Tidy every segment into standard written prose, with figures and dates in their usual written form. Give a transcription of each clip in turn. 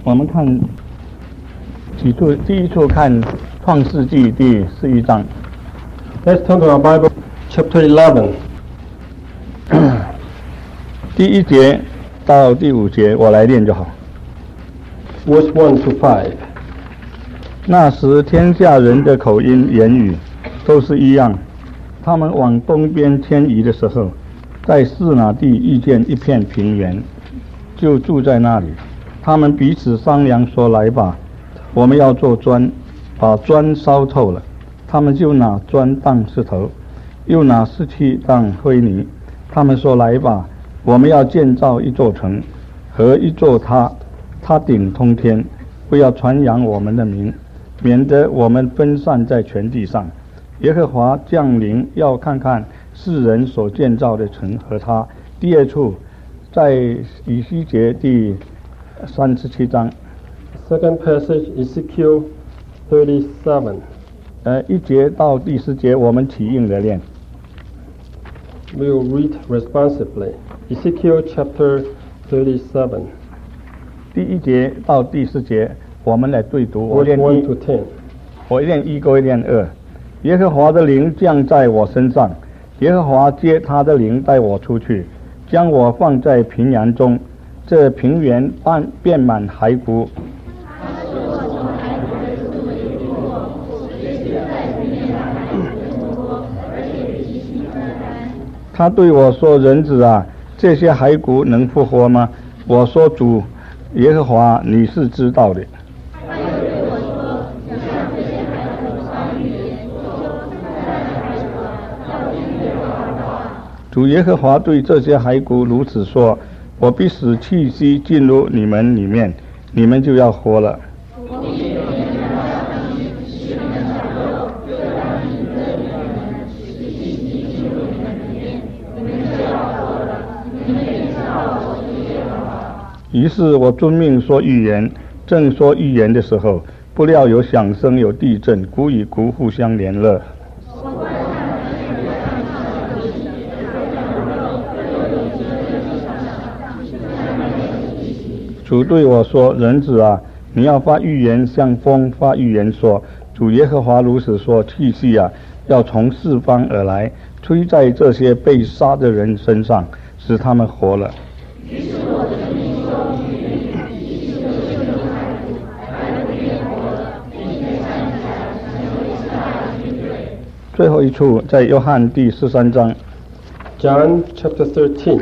我们看几处，第一处看创世纪第11章。 Let's turn to our Bible, chapter 11. 第1节到第5节，我来念就好。 Verse 1 to 5. 那时天下人的口音言语都是一样，他们往东边迁移的时候，在示拿地遇见一片平原，就住在那里。他们彼此商量说：“来吧，我们要做砖，把砖烧透了。”他们就拿砖当石头，又拿石器当灰泥。他们说：“来吧，我们要建造一座城和一座塔，塔顶通天，不要传扬我们的名，免得我们分散在全地上。耶和华降临，要看看世人所建造的城和他。”第2处在以西结第37章。 Second passage, Ezekiel 37. 1节到第10节我们起应的念。 We will read responsively. Ezekiel chapter 37. 第1节到第10节我们来对读。 Verse 1 to 10. 我一念1，各位念2。耶和华的灵降在我身上，耶和华借他的灵带我出去，将我放在平原中，这平原遍满骸骨。他对我说：“人子啊，这些骸骨能复活吗？”我说：“主耶和华，你是知道的。”主耶和华对这些骸骨如此说：“我必使气息进入你们里面，你们就要活了。”于是我遵命说预言，正说预言的时候，不料有响声，有地震，谷与谷互相连络。主对我说：“人子啊，你要发预言，向风发预言说：主耶和华如此说，气息啊，要从四方而来，吹在这些被杀的人身上，使他们活了。”最后一处在约翰第13章。 John chapter 13.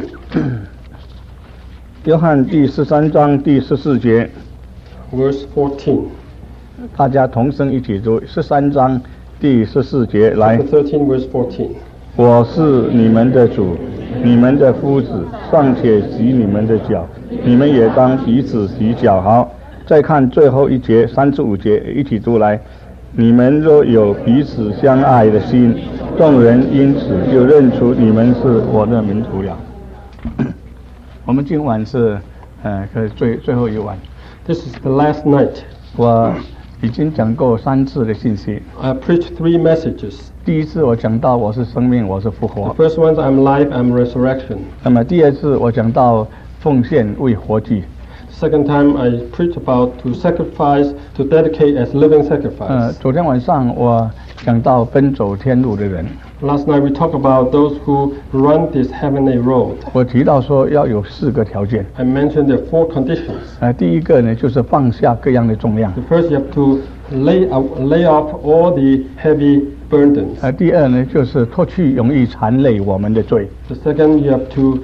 约翰第13章第14节。 Verse 14. 大家同声一起读13章第14节来。 Chapter 13, verse 14. 我是你们的主，你们的夫子，尚且洗你们的脚，你们也当彼此洗脚。好，再看最后一节35节，一起读来。你们若有彼此相爱的心，众人因此就认出你们是我的门徒了。我们今晚是最后一晚。 This is the last night. 我已经讲过3次的信息。 I preached 3 messages. 第1次我讲到我是生命，我是复活。 The first one is I'm life, I'm resurrection. 那么第2次我讲到奉献为活祭。 Second time I preached about to sacrifice, to dedicate as living sacrifice. 昨天晚上我讲到奔走天路的人。 Last night we talked about those who run this heavenly road. 我提到说要有4个条件。 I mentioned there are 4 conditions. 第一个呢，就是放下各样的重量。 The first, you have to lay off all the heavy burdens. 第二呢，就是脱去容易缠累我们的罪。 The second, you have to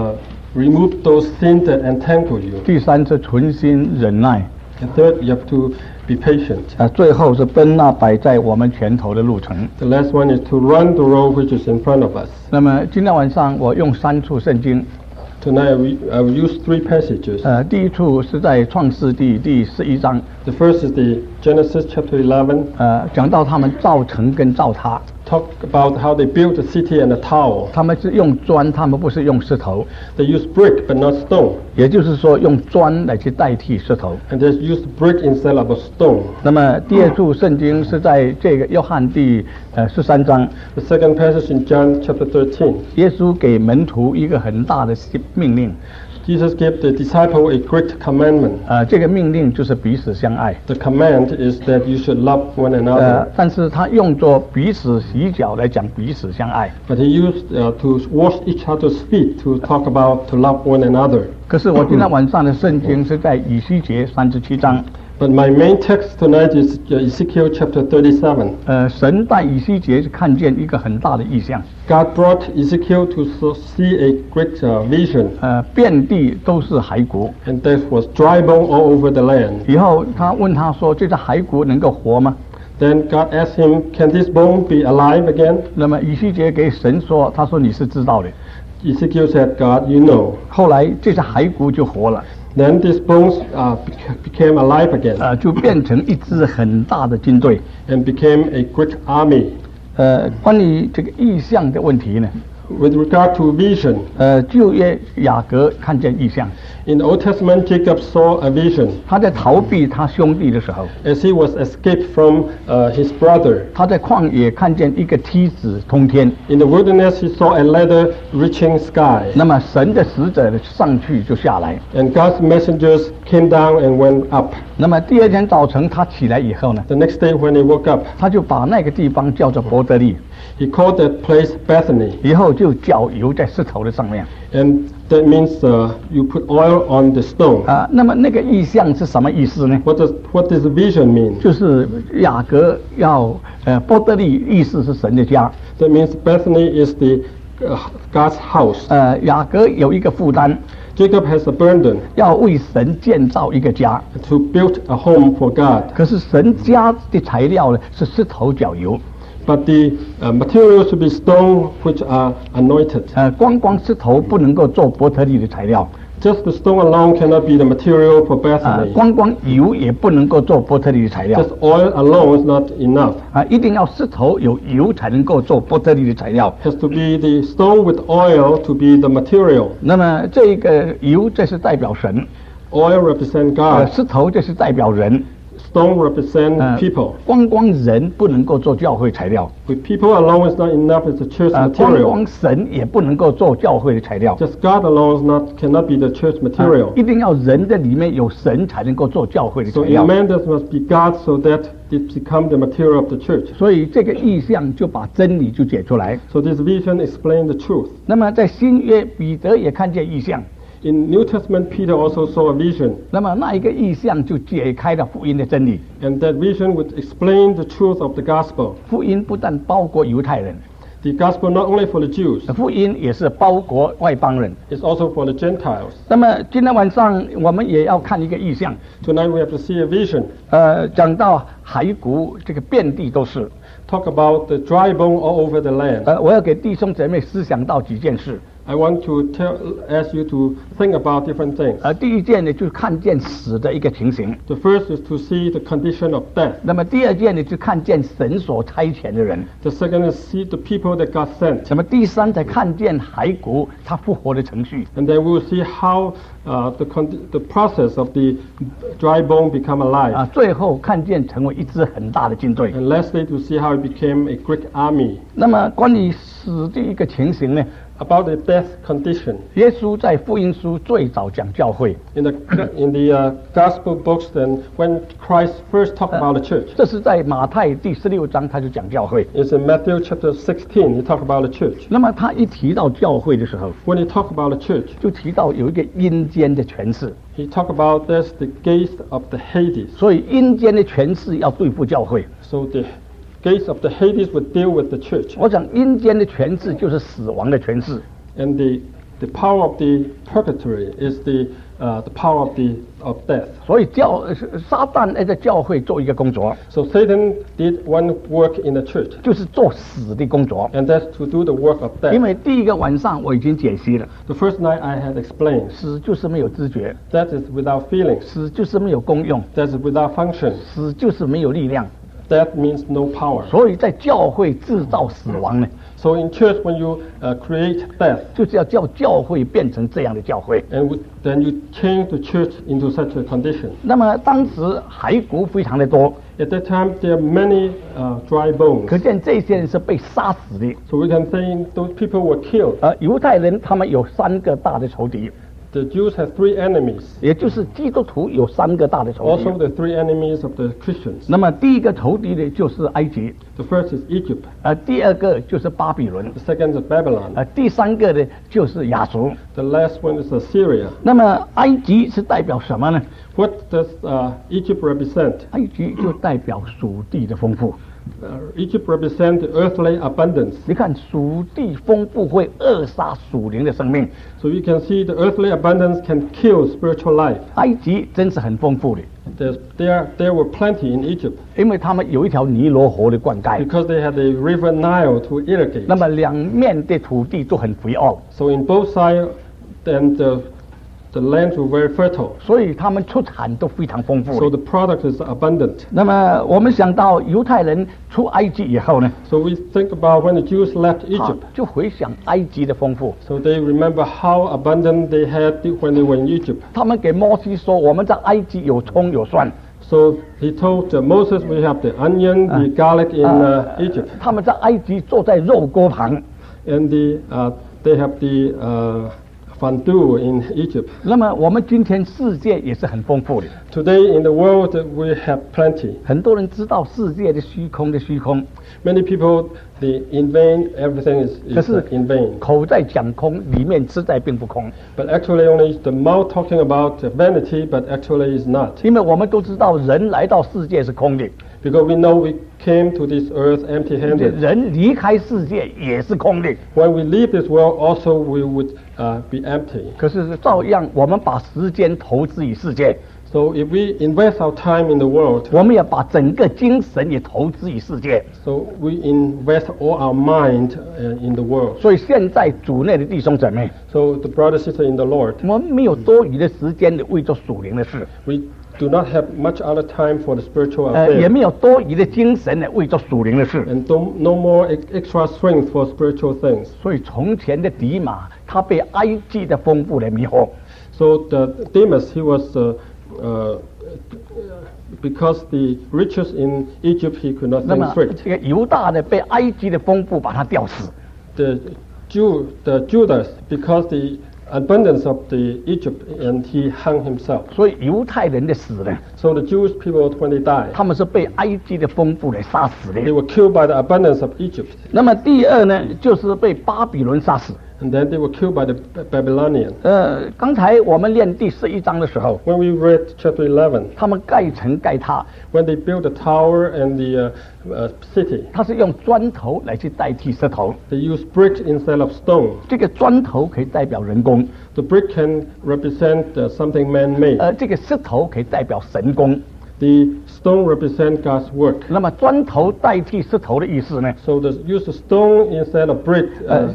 remove those sins that entangle you. 第三是存心忍耐。 And third, you have to be patient. 最后是奔那摆在我们前头的路程。 The last one is to run the road which is in front of us. 那么今天晚上我用3处圣经。 Tonight I will use 3 passages. 第一处是在创世纪第11章。 The first is the Genesis chapter 11. 讲到他们造城跟造塔。 Talk about how they built the city and the tower. 他们是用砖，他们不是用石头。 They use brick but not stone. 也就是说，用砖来去代替石头。 And they use brick instead of a stone. 那么第2处圣经是在这个约翰第13章。 The second passage in John chapter 13. 耶稣给门徒一个很大的命令。 Jesus gave the disciple a great commandment. 这个命令就是彼此相爱。 The command is that you should love one another. 但是他用作彼此洗脚来讲彼此相爱。 But he used to wash each other's feet to talk about to love one another. 可是我今天晚上的圣经是在以西结37章。 But my main text tonight is Ezekiel chapter 37. 神带以西结看见一个很大的异象。 God brought Ezekiel to see a great vision. 遍地都是骸骨。 And there was dry bone all over the land. 以后他问他说：“这些骸骨能够活吗？” Then God asked him, "Can this bone be alive again?" 那么以西结给神说：“他说你是知道的。” Ezekiel said, "God, you know." 后来这些骸骨就活了。 Then these bones became alive again. 就变成一支很大的军队。 And became a great army. 关于这个异象的问题呢？ With regard to vision, 旧约雅各看见异象。 in the Old Testament, Jacob saw a vision. 他在逃避他兄弟的时候， As he was escaped from his brother. 他在旷野看见一个梯子通天。 In the wilderness, he saw a ladder reaching sky. 那么神的使者上去就下来。 And God's messengers came down and went up. 那么第二天早晨他起来以后呢， The next day when he woke up, 他就把那个地方叫做伯特利， he called that place Bethany. 以后就浇油在石头的上面。 And that means you put oil on the stone. 那么那个意象是什么意思呢？ What does the vision mean? 就是雅各要伯特利意思是神的家。 That means Bethany is the God's house. 雅各有一个负担， Jacob has a burden 要为神建造一个家。 to build a home for God. 可是神家的材料呢是石头浇油。 But the materials should be stone which are anointed. 光石头不能够做伯特利的材料。 Just the stone alone cannot be the material for Bethany. 光油也不能够做伯特利的材料。 Just oil alone is not enough. 一定要石头有油才能够做伯特利的材料。 Has to be the stone with oil to be the material. 那么这个油这是代表神， Oil represent God. 石头这是代表人。 Stone represent people. 光人不能够做教会材料。 With people alone is not enough as a church 光 material. 神也不能够做教会的材料。 Just God alone cannot be the church material. 一定要人的里面有神才能够做教会的材 So in 料。 man there must be God so that it become the material of the church. 所以这个意象就把真理就解出来。 So this vision explains the truth. 那么在新约，彼得也看见异象。 In New Testament, Peter also saw a vision. 那么那一个意象就解开了福音的真理。 And that vision would explain the truth of the gospel. 福音不但包括犹太人， The gospel not only for the Jews, 福音也是包括外邦人。 it's also for the Gentiles. 那么今天晚上我们也要看一个意象。 Tonight we have to see a vision. 讲到骸骨，这个遍地都是。 Talk about the dry bone all over the land. 我要给弟兄姐妹思想到几件事。 I want to ask you to think about different things. 第一件呢，就是看见死的一个情形。 The first is to see the condition of death. 那么第二件呢，就看见神所差遣的人。 The second is see the people that God sent. 那么第三才看见骸骨它复活的程序。 And then we will see how the process of the dry bone become alive. 最后看见成为一支很大的军队。 And lastly, to see how it became a great army. 那么关于死的一个情形呢？ About the death condition. 耶稣在福音书最早讲教会。 In the gospel books, then when Christ first talked about the church. 这是在马太第16章他就讲教会。 It's in Matthew chapter 16. He talked about the church. 那么他一提到教会的时候， When he talked about the church, 就提到有一个阴间的权势。 he talked about there's the gates of the Hades. 所以阴间的权势要对付教会。 So the gates of the Hades would deal with the church. 我讲阴间的权势就是死亡的权势。 And the power of the purgatory is the power of death. 所以撒旦在教会做一个工作， So Satan did one work in the church, 就是做死的工作。 and that's to do the work of 因 death. 为第一个晚上我已经解析了， The first night I had explained, 死就是没有知觉， that is without feelings, 死就是没有功用， that is without function, 死就是没有力量。 that means no power. 所以在教会制造死亡呢， So in church, when you create death, 就是要叫教会变成这样的教会。 and then you change the church into such a condition. 那么当时骸骨非常的多， At that time, there are many dry bones. 可见这些人是被杀死的。 So we can say those people were killed. 犹太人他们有3个大的仇敌， The Jews have three enemies. 也就是基督徒有3个大的仇敌。 Also, the three enemies of the Christians. 那么第一个仇敌呢，就是埃及； The first is Egypt. 第二个就是巴比伦； The second is Babylon. 第三个呢就是亚述。 The last one is Assyria. 那么埃及是代表什么呢？ What does Egypt represent? 埃及就代表属地的丰富。 Egypt represents the earthly abundance. 你看，属地丰富会扼杀属灵的生命。 So you can see the earthly abundance can kill spiritual life. 埃及真是很丰富的， There were plenty in Egypt 因为他们有一条尼罗河的灌溉， because they had the river Nile to irrigate. 那么两面的土地都很肥沃， So in both sides, then the lands were very fertile. 所以他们出产都非常丰 So 富的。 the product is abundant. 那么我们想到犹太人出埃及以后呢， So we think about when the Jews left 他 Egypt. 就回想埃及的丰富。 So they remember how abundant they had when they were in Egypt. 他们给摩西说，我们在埃及有葱有蒜。 So he told Moses, we have the onion, the garlic in Egypt. 他们在埃及坐在肉锅旁。 And they have the fondue in Egypt. 那么我们今天世界也是很丰富的， Today in the world we have plenty. 很多人知道世界的虚空的虚空， Many people, in vain, everything is 可是 in vain. 口在讲空，里面实在并不空。 But actually only the mouth talking about vanity, but actually is not. 因为我们都知道人来到世界是空的， Because we know we came to this earth empty-handed. 人离开世界也是空的。 When we leave this world, also we would be empty. 可是照样，我们把时间投资于世界， So if we invest our time in the world, 我们要把整个精神也投资于世界。 so we invest all our mind in the world. 所以现在主内的弟兄姊妹， So the brother sister in the Lord, 我们没有多余的时间为做属灵的事， we do not have much other time for the spiritual 也 affairs, 没有多余的精神为做属灵的事。 and no more extra strength for spiritual things. 所以从前的迪马，他被埃及的丰富来迷惑， So the Demas, he was because the riches in Egypt he could not 那 think 么 straight. 这个犹大呢，被埃及的丰富把他吊死。 The Judas, because the abundance of the Egypt, and he hung himself. 所以犹太人的死呢， So the Jewish people, when they died, 他们是被埃及的丰富来杀死 they 的。 were killed by the abundance of Egypt, 那么第二呢，就是被巴比伦杀死。 and then they were killed by the Babylonian. 刚才我们念第11章的时候， When we read chapter 11, 他们盖城盖塔， when they built the tower and the city, 他是用砖头来去代替石头。 they used brick instead of stone. 这个砖头可以代表人工， The brick can represent something man-made. 这个石头可以代表神工。 The stone represent God's work. 那么砖头代替石头的意思呢？ So use the stone instead of brick.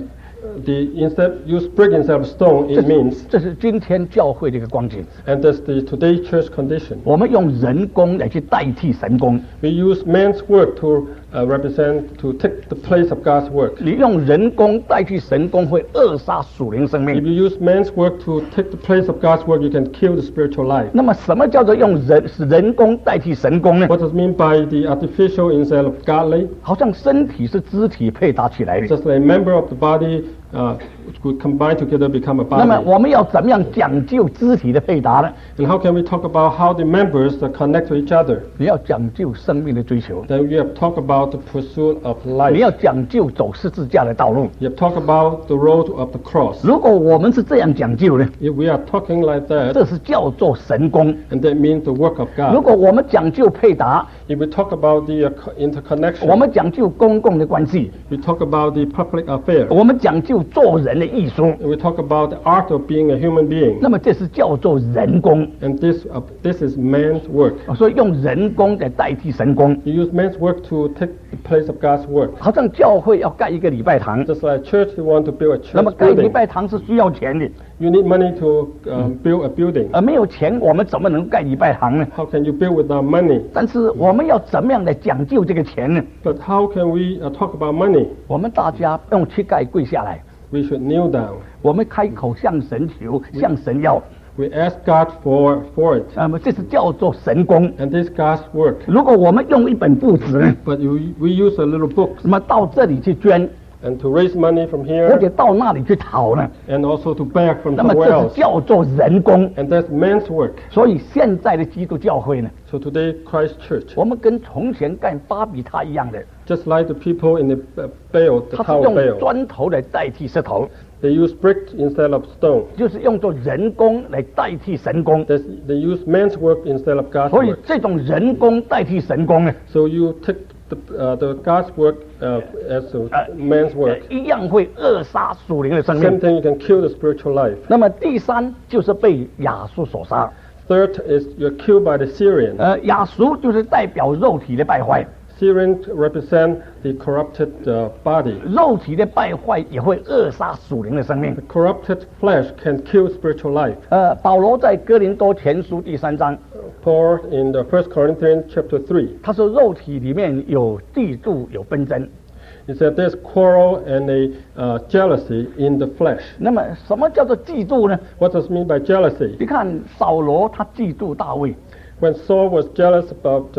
Use brick instead of stone. It means, 这是今天教会的一个光景。 and that's the today church condition. 我们用人工来去代替神工， We use man's work to to take the place of God's work. 你用人工代替神工会扼杀属灵生 If 命。 you use man's work to take the place of God's work, you can kill the spiritual life. 那么什么叫做用人工代替神工呢？ What does it mean by the artificial instead of godly? 好像身体是肢体配搭起来的。 Just like a member of the body could combine together become a 那么 body. 我们要怎么样讲究肢体的配搭呢？ And how can we talk about how the members connect to each other? 你要讲究生命的追求， Then you have talked about the pursuit of 你 life. 要讲究走十字架的道路。 You have talked about the road of the cross. 如果我们是这样讲究呢， If we are talking like that, 这是叫做神工。 and that means the work of 如 God. 果我们讲究配搭， If we talk about the 我 interconnection, 们讲究公共的关系， we talk about the public affair. 我们讲究做人的艺术， And we talk about the art of being a human being. 那么这是叫做人工。 And this is man's work. 所以用人工来代替神工， You use man's work to take the place of God's work. 好像教会要盖一个礼拜堂， Just like church, you want to build a 那么 church 盖礼 building. 拜堂是需要钱的， You need money to build a building. 没有钱我们怎么能盖礼拜堂呢？ How can you build without money? 但是我们要怎么样来讲究这个钱呢？ But how can we talk about money? 我们大家用膝盖跪下来， We should kneel down. 我们开口向神求，向神要， We ask God for it. 那么这是叫做神工。 And this is God's work. 如果我们用一本簿子呢， But we use a little book. 那么到这里去捐， and to raise money from 或者 here, 到那里去讨呢？ and also to beg from 那么 somewhere 这 else. 是叫做人工。 And that's man's work. 所以现在的基督教会呢， So today, Christ Church, 我们跟从前干巴比塔一样的， just like the people in the Baal, the 它是 Tower of 用 Baal, 砖头来代替石头， they use brick instead of stone. 就是用作人工来代替神工。 They use man's work instead of God's 所以 work. 这种人工代替神工呢， So you take the God's work as man's work. 一样会扼杀属灵的生 Same 命。 thing, you can kill the spiritual life. 那么第三就是被亚述所杀。 Third is you're killed by the Syrian. 亚述就是代表肉体的败坏， Syrians represent the corrupted body. 肉体的败坏也会扼杀属灵的生命 The。corrupted flesh can kill spiritual life. 保罗在哥林多前书第3章， Paul in the 1 Corinthians chapter 3, 他说肉体里面有嫉妒，有纷争。 he said there's quarrel and a jealousy in the flesh. 那么什么叫做嫉妒呢？ What does it mean by jealousy? 你看扫罗他嫉妒大卫， When Saul was jealous about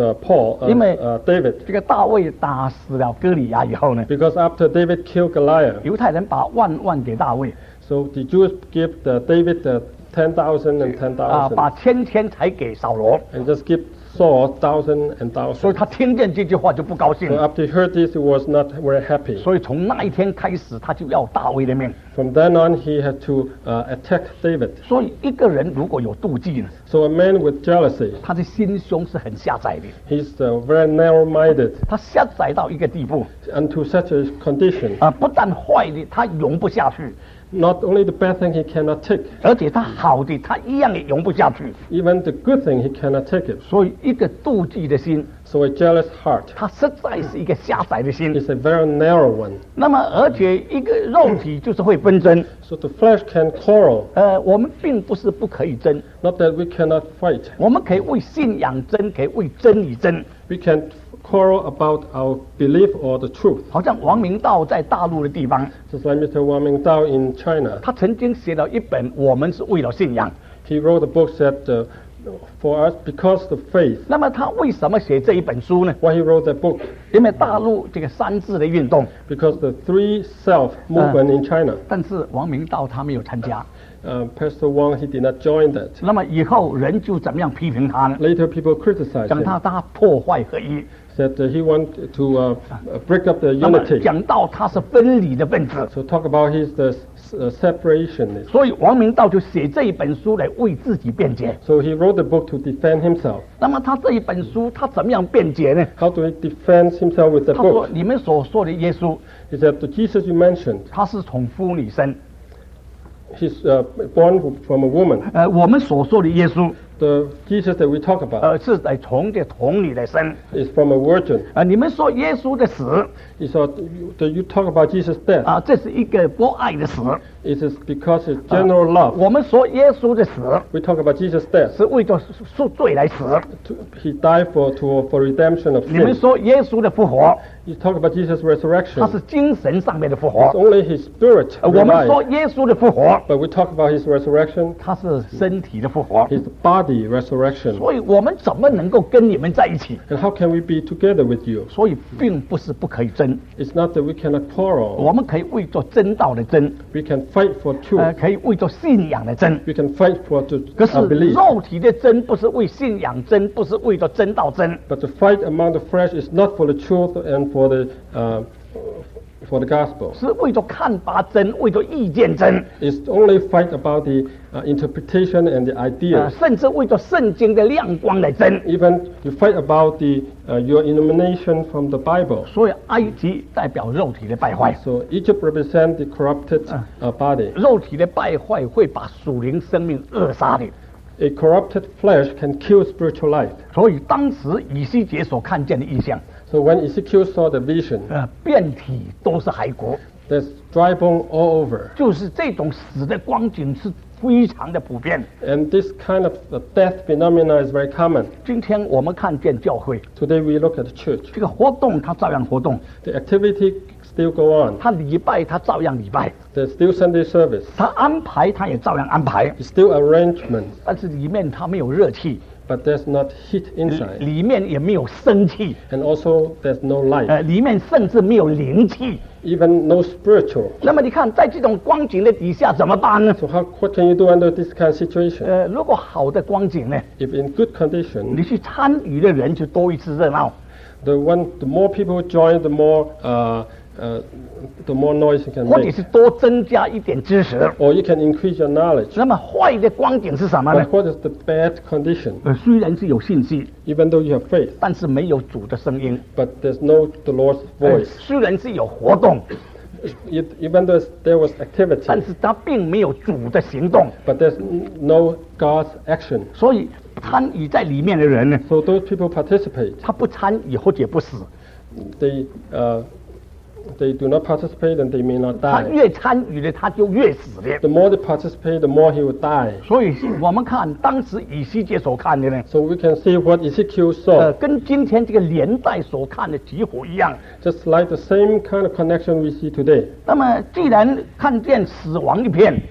David, 这个大卫打死了歌利亚以后呢， because after David killed Goliath, 犹太人把万给大卫， so the Jews give David 10,000 and 把 10,000, 千才给扫罗， and just give Saul 1,000 and 所以 1,000. 他听见这句话就不高兴 So，after he heard this, he was not very happy. 所以从那一天开始他就要大卫的命。 From then on, he had to attack David. 所以一个人如果有妒忌呢， So a man with jealousy, 他的心胸是很狭窄的， he's very narrow-minded 他狭窄到一个地步， unto such a condition. 不但坏的他容不下去， Not only the bad thing he cannot take, 而且他好的他一样也容不下去。 even the good thing he cannot take it. 所以一个妒忌的心， So a jealous heart 它实在是一个狭窄的心。 is a very narrow one. 那么而且一个肉体就是会纷争。 So the flesh can quarrel. 我们并不是不可以争， Not that we cannot fight. 我们可以为信仰争，可以为真理争。 We can quarrel about our belief or the truth. 好像王明道在大陆的地方， Just like Mr. Wang Mingdao in China. 他曾经写了一本《我们是为了信仰》。 He wrote a book that for us, because the faith. 那么他为什么写这一本书呢？ Why he wrote that book? 因为大陆这个三自的运动， Because the three self movement in China. 但是王明道他没有参加。 Pastor Wang, he did not join that. 那么以后人就怎么样批评他呢？ Later people criticized 讲 him, 他破坏合一， said that he wanted to break up the 那么 unity. 讲到他是分离的分子， So talk about his separationist. 所以王明道就写这一本书来为自己辩解。 So he wrote the book to defend himself. 那么他这一本书他怎么样辩解呢？ How do he defend himself with the 他说 book? 你们所说的耶稣， He said the Jesus you mentioned, 他是从妇女生， he's born from a woman. 我们所说的耶稣， The Jesus that we talk about 是在从这童女来生。 is from a virgin. 你们说耶稣的死， He said, you talk about Jesus' death. 这是一个博爱的死。 It is because it's general love. 我们说耶稣的死 We talk about Jesus' death. 是为着赎罪来死。 He died for redemption of 你们 sin. 说耶稣的复活， You talk about Jesus' 他 resurrection. 是精神上面的复 It's 活。 only his spirit 我们说 revived. 耶稣的复活， But we talk about his resurrection, 他是身体的复活。 his body resurrection. 所以我们怎么能够跟你们在一起？ And how can we be together with you? 所以并不是不可以争， It's not that we cannot quarrel. 我们可以为着真道的争， We can fight for truth. 可以为着信仰的争。 We can fight for 可是 belief. 肉体的争不是为信仰争，不是为着真道争， But the fight among the flesh is not for the truth and for the gospel. 是为着看法争，为着意见争， It's only fight about the interpretation and the ideas. 甚至为着圣经的亮光来争。 Even you fight about your illumination from the Bible. 所以埃及代表肉体的败坏， So Egypt represents the corrupted body. 肉体的败坏会把属灵生命扼杀的。 A corrupted flesh can kill spiritual life. 所以当时以西结所看见的异象， So when Ezekiel saw the vision, 遍体都是骸骨， there's dry bone all over. 就是这种死的光景是非常的普遍。 And this kind of death phenomena is very common. 今天我们看见教会 Today we look at the church. 这个活动，它照样活动； The activity still go on. 它礼拜，它照样礼拜； There's still Sunday service. 它安排，它也照样安排。 It's still arrangements. 但是里面它没有热气， but there's not heat inside, 里面也没有生气， and also there's no light, 里面甚至没有灵气。 even no spiritual. 那么你看，在这种光景的底下怎么办呢？ So what can you do under this kind of situation? 如果好的光景呢， If in good 你 condition, 去参与的人就多一次热闹。 the more people join, the more noise you can 或者 make, 是多增加一点知识。 or you can increase your knowledge. 那么坏的光景是什么呢 But？what is the bad condition? 虽然是有信息， Even though you have faith, 但是没有主的声音。 but there's no the Lord's voice. 虽然是有活动， Even though there was 但 activity, 是它并没有主的行动。 but there's no God's action. 所以参与在里面的人呢， So those people participate. 他不参与或者不死， They do not participate and they may not 他 die. 越参与的他就越死的。 The more they participate, the more he will die. 所以我们看当时以西结所看的呢， So we can see what Ezekiel saw, 跟今天这个年代所看的几乎一样。 just like the same kind of connection we see today. 那么既然看见死亡一片，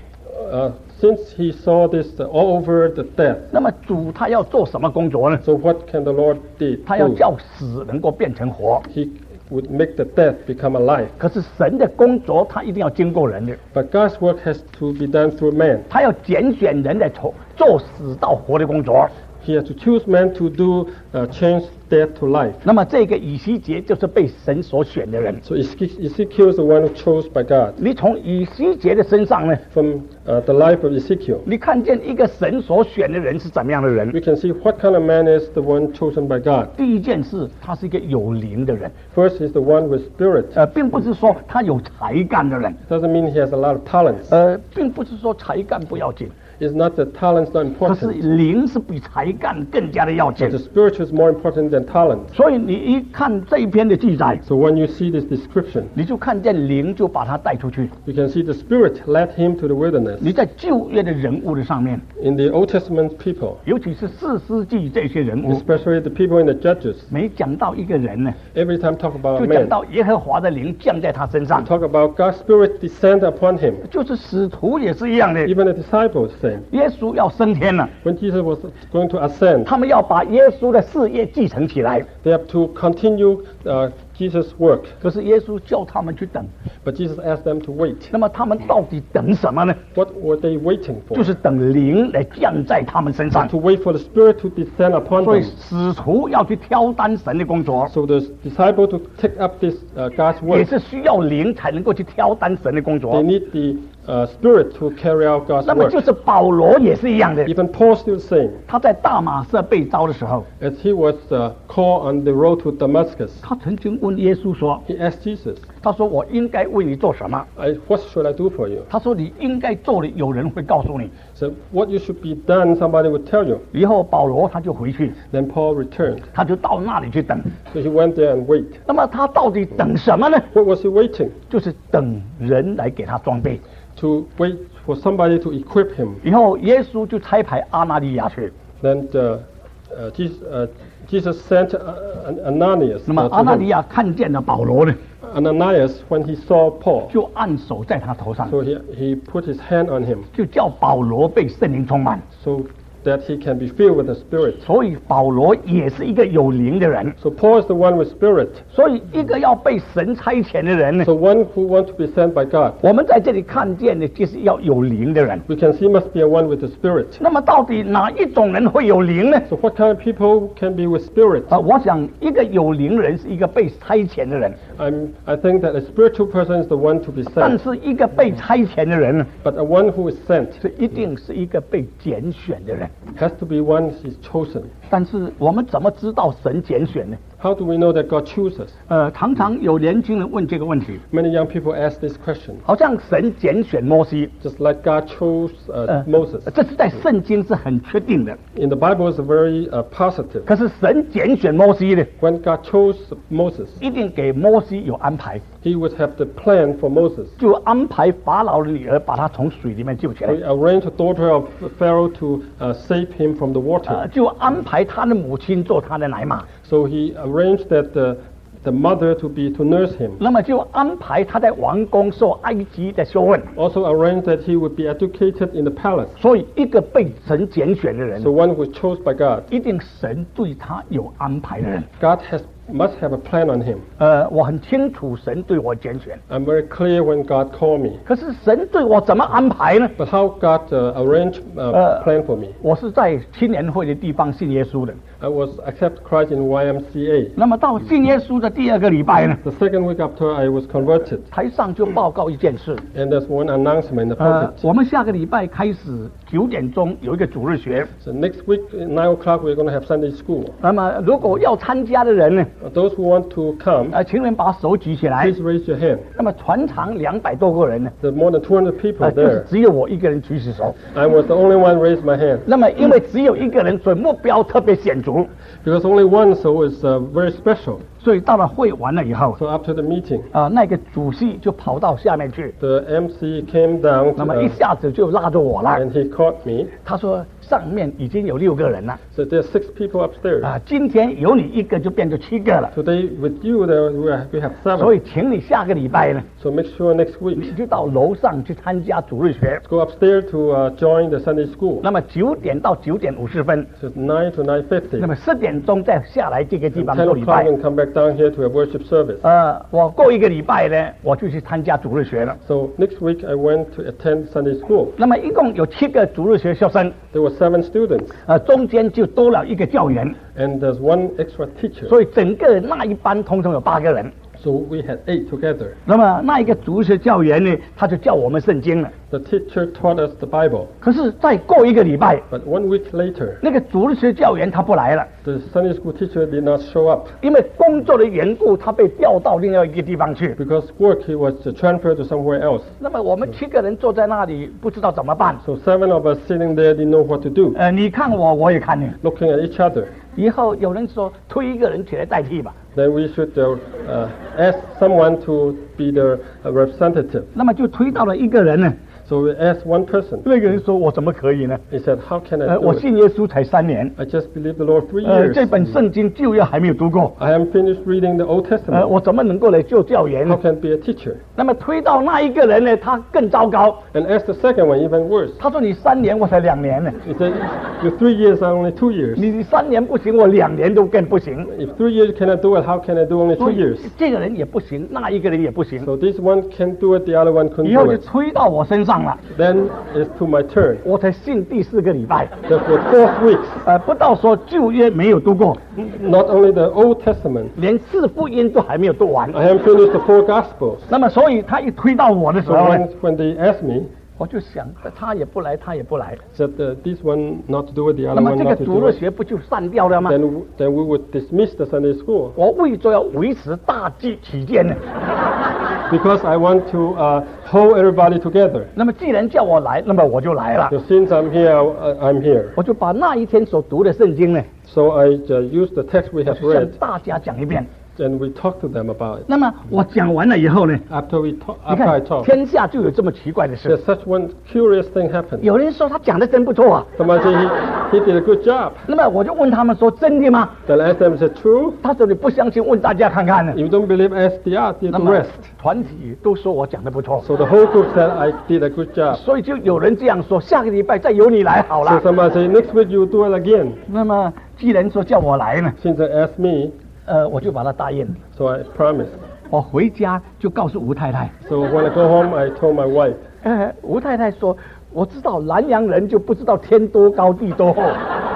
Since he saw this all over the death, 那么主他要做什么工作呢？ so what can the Lord do? 他要叫死能够变成活。 He would make the death become alive. 可是神的工作他一定要经过人的， But God's work has to be done through man. 他要拣选人来做死到活的工作。 He has to choose man to do change death to life. 那么这个以西结就是被神所选的人。 So Ezekiel is the one who chose by God. 你从以西结的身上呢， From the life of Ezekiel, 你看见一个神所选的人是怎么样的人？ we can see what kind of man is the one chosen by God. 第一件事，他是一个有灵的人， First is the one with spirit. 并不是说他有才干的人， Doesn't mean he has a lot of talents. 并不是说才干不要紧， It's not that talents not 可是 important, 灵是比才干更加的要紧 but。the spirit is more important than talent. 所以你一看这一篇的记载， So when you see this description, 你就看见灵就把他带出去。 you can see the spirit led him to the wilderness. 你在旧约的人物的上面， In the Old Testament people, 尤其是士师记这些人物， especially the people in the Judges, 每讲到一个人呢， every time talk about 就 a 讲 man, 到耶和华的灵降在他身上， talk about God's spirit descend upon him. 就是使徒也是一样的。 Even the disciples say, 耶稣要升天了， when Jesus was going to ascend, 他们要把耶稣的事业继承起来， they have to continue Jesus' work. 可是耶稣叫他们去等。 But Jesus asked them to wait. 那么他们到底等什么呢？ What were they waiting 就 for? 是等灵来降在他们身上。 To wait for the Spirit to descend upon 所以 them. 使徒要去挑担神的工作， So the disciple to take up this God's 也 work, 是需要灵才能够去挑担神的工 they 作。 need the Spirit to carry out God's 那么 work. 就是保罗也是一样的， Even Paul still saying, 他在大马色被招的时候， as he was called on the road to Damascus, 他曾经问耶稣说 he asked Jesus, 他说我应该为你做什么？ what should I do for you? 他说你应该做的，有人会告诉你。 So what you should be done, somebody would tell you. 以后保罗他就回去， Then Paul returned. 他就到那里去等。 So he went there and wait. 那么他到底等什么呢？ What was he waiting? 就是等人来给他装备。 To wait for somebody to equip him. 以后耶稣就差派阿拿利亚去。 Then Jesus sent Ananias. 那么 to 阿拿利 him. 亚看见了保罗呢， Ananias, when he saw Paul, 就按手在他头上， so he put his hand on him 就叫保罗被圣灵充满。 so that he can be filled with the Spirit. 所以保罗也是一个有灵的人。 So Paul is the one with Spirit. 所以一个要被神差遣的人呢， So one who wants to be sent by God. 我们在这里看见的就是要有灵的人。 We can see must be a one with the Spirit. 那么到底哪一种人会有灵呢？ So what kind of people can be with Spirit? 我想一个有灵人是一个被差遣的人， I think that a spiritual person is the one to be 但 sent. 是一个被差遣的人呢， But a one who is sent 是一定是一个被拣选的人。 has to be one who is chosen. 但是我们怎么知道神拣选呢？ How do we know that God chooses? 常常有年轻人问这个问题， Many young people ask this question. 好像神拣选摩西， Just like God chose Moses. 这是在圣经是很确定的。 In the Bible, it's very positive. 可是神拣选摩西呢， When God chose Moses, 一定给摩西有安排， He would have the plan for Moses. 就安排法老的女儿把他从水里面救起 So 来， He arranged the daughter of Pharaoh to save him from the water. 就安排他的母亲做他的奶妈。 So He arranged that the mother to nurse him. 那么就安排他在王宫受埃及的修问。 Also arranged that he would be educated in the palace. 所以一个被神拣选的人 So，one who was chosen by God. 一定神对他有安排的人。 God must have a plan on him. 我很清楚神对我拣选， I'm very clear when God called me. 可是神对我怎么安排呢？ But how God arranged plan for me? 我是在青年会的地方信耶稣的。 I was accept Christ in YMCA. 那么到信耶稣的第2个礼拜呢， The second week after I was converted, 台上就报告一件事。 and there's one announcement in the pulpit. 我们下个礼拜开始9点钟有一个主日学。 So next week, 9 o'clock, we're going to have Sunday school. 那么如果要参加的人呢， Those who want to come, 请人把手举起来。 please raise your hand. 那么全场200多个人呢， There are more than 200 people 就是 there. 只有我一个人举起手。 I was the only one raised my hand. 那么因为只有一个人，所以目标特别显著。 Because only one, so it's very special. 所以到了会完了以后， So after the meeting, 那个主席就跑到下面去， the MC came down 那么一下子就拉着我了。 and he caught me. 他说上面已经有6个人了， So there's 6 people upstairs. 今天有你一个就变成7个了， Today with you, we have 所 7. 以请你下个礼拜呢， So make sure next week 你就到楼上去参加主日学。 go upstairs to join the Sunday school. 那么9点到9点50分， So 9 to 9:50. 那么10点钟再下来这个地方 10 做礼拜 o'clock。and come back down here to a worship service. 我过1个礼拜呢，我就去参加主日学了。 So next week I went to attend Sunday school. 那么一共有7个主日学学生， There were 7 students 中间就多了一个教员， and there's 1 extra teacher. 所以整个那一班通通有8个人。 So we had 8 together. 那么那一个主日学教员呢，他就教我们圣经了。 The teacher taught us the Bible. 可是再过1个礼拜， But 1 week later, 那个主日学教员他不来了， the Sunday school teacher did not show up 因为工作的缘故，他被调到另外一个地方去。 because work he was transferred to somewhere else. 那么我们7个人坐在那里，不知道怎么办。 So 7 of us sitting there didn't know what to do, 你看我，我也看你。 looking at each other. 以后有人说推一个人起来代替吧， Then we should ask someone to be the representative. 那么就推到了一个人呢。 So we asked one person. 那个人说：“我怎么可以呢？ He said, "How can I 我 do it? 信耶稣才3年， I just believe the Lord 3 这 years. 本圣经旧约还没有读过， I haven't finished reading the Old Testament. 我怎么能够来做教员 How 呢？ can I be a teacher?" 那么推到那一个人呢，他更糟糕。 And asked the second one even worse. 他说：“你3年，我才2年呢。 He said, "You're 3 years, I only 2 years. 你3年不行，我2年都更不行。 If 3 years cannot do it, how can I do only 2 years?" 这个人也不行，那一个人也不行， So this one can do it, the other one couldn't 以后 do 就 it. 推到我身上了。 Then it's to my turn. 我才信第4个礼拜， Therefore, 4 weeks. 不到说旧约没有读过， Not only the Old Testament, 连4福音都还没有读完。 I haven't finished the 4 Gospels. 那么，所以他一推到我的时 So 候呢， when they asked me, 我就想，他也不来，他也不来， said this one not to do it, the 那 other 么 one 这个 not to 主 do 日 it. 学不就散掉了吗？ Then we would dismiss the Sunday school 我为着要维持大计起见呢， because I want to hold everybody together. 那么既然叫我来，那么我就来了， So since I'm here, I'm here. 我就把那一天所读的圣经呢， So I use the text we have 向 read 大家讲一遍。 and we talk to them about it. 那么我讲完了以后呢， After 你 I 看 talk, 天下就有这么奇怪的 there's 事。 such one curious thing happened. 有人说他讲的真不错啊， Somebody said he did a good job. 那么我就问他们说真的吗？ Then I asked them, is it true? 他说你不相信，问大家看看呢。 If you don't believe, ask the 那么 rest. 团体都说我讲的不错， So the whole group said I did a good job. 所以就有人这样说，下个礼拜再由你来好 So 了。 somebody said, next week you do it again. 那么既然说叫我来呢， Since they asked me, 我就把他答应了。 so I promised. 我回家就告诉吴太太， So when I go home, I told my wife. 吴太太说，我知道南洋人就不知道天多高地多厚，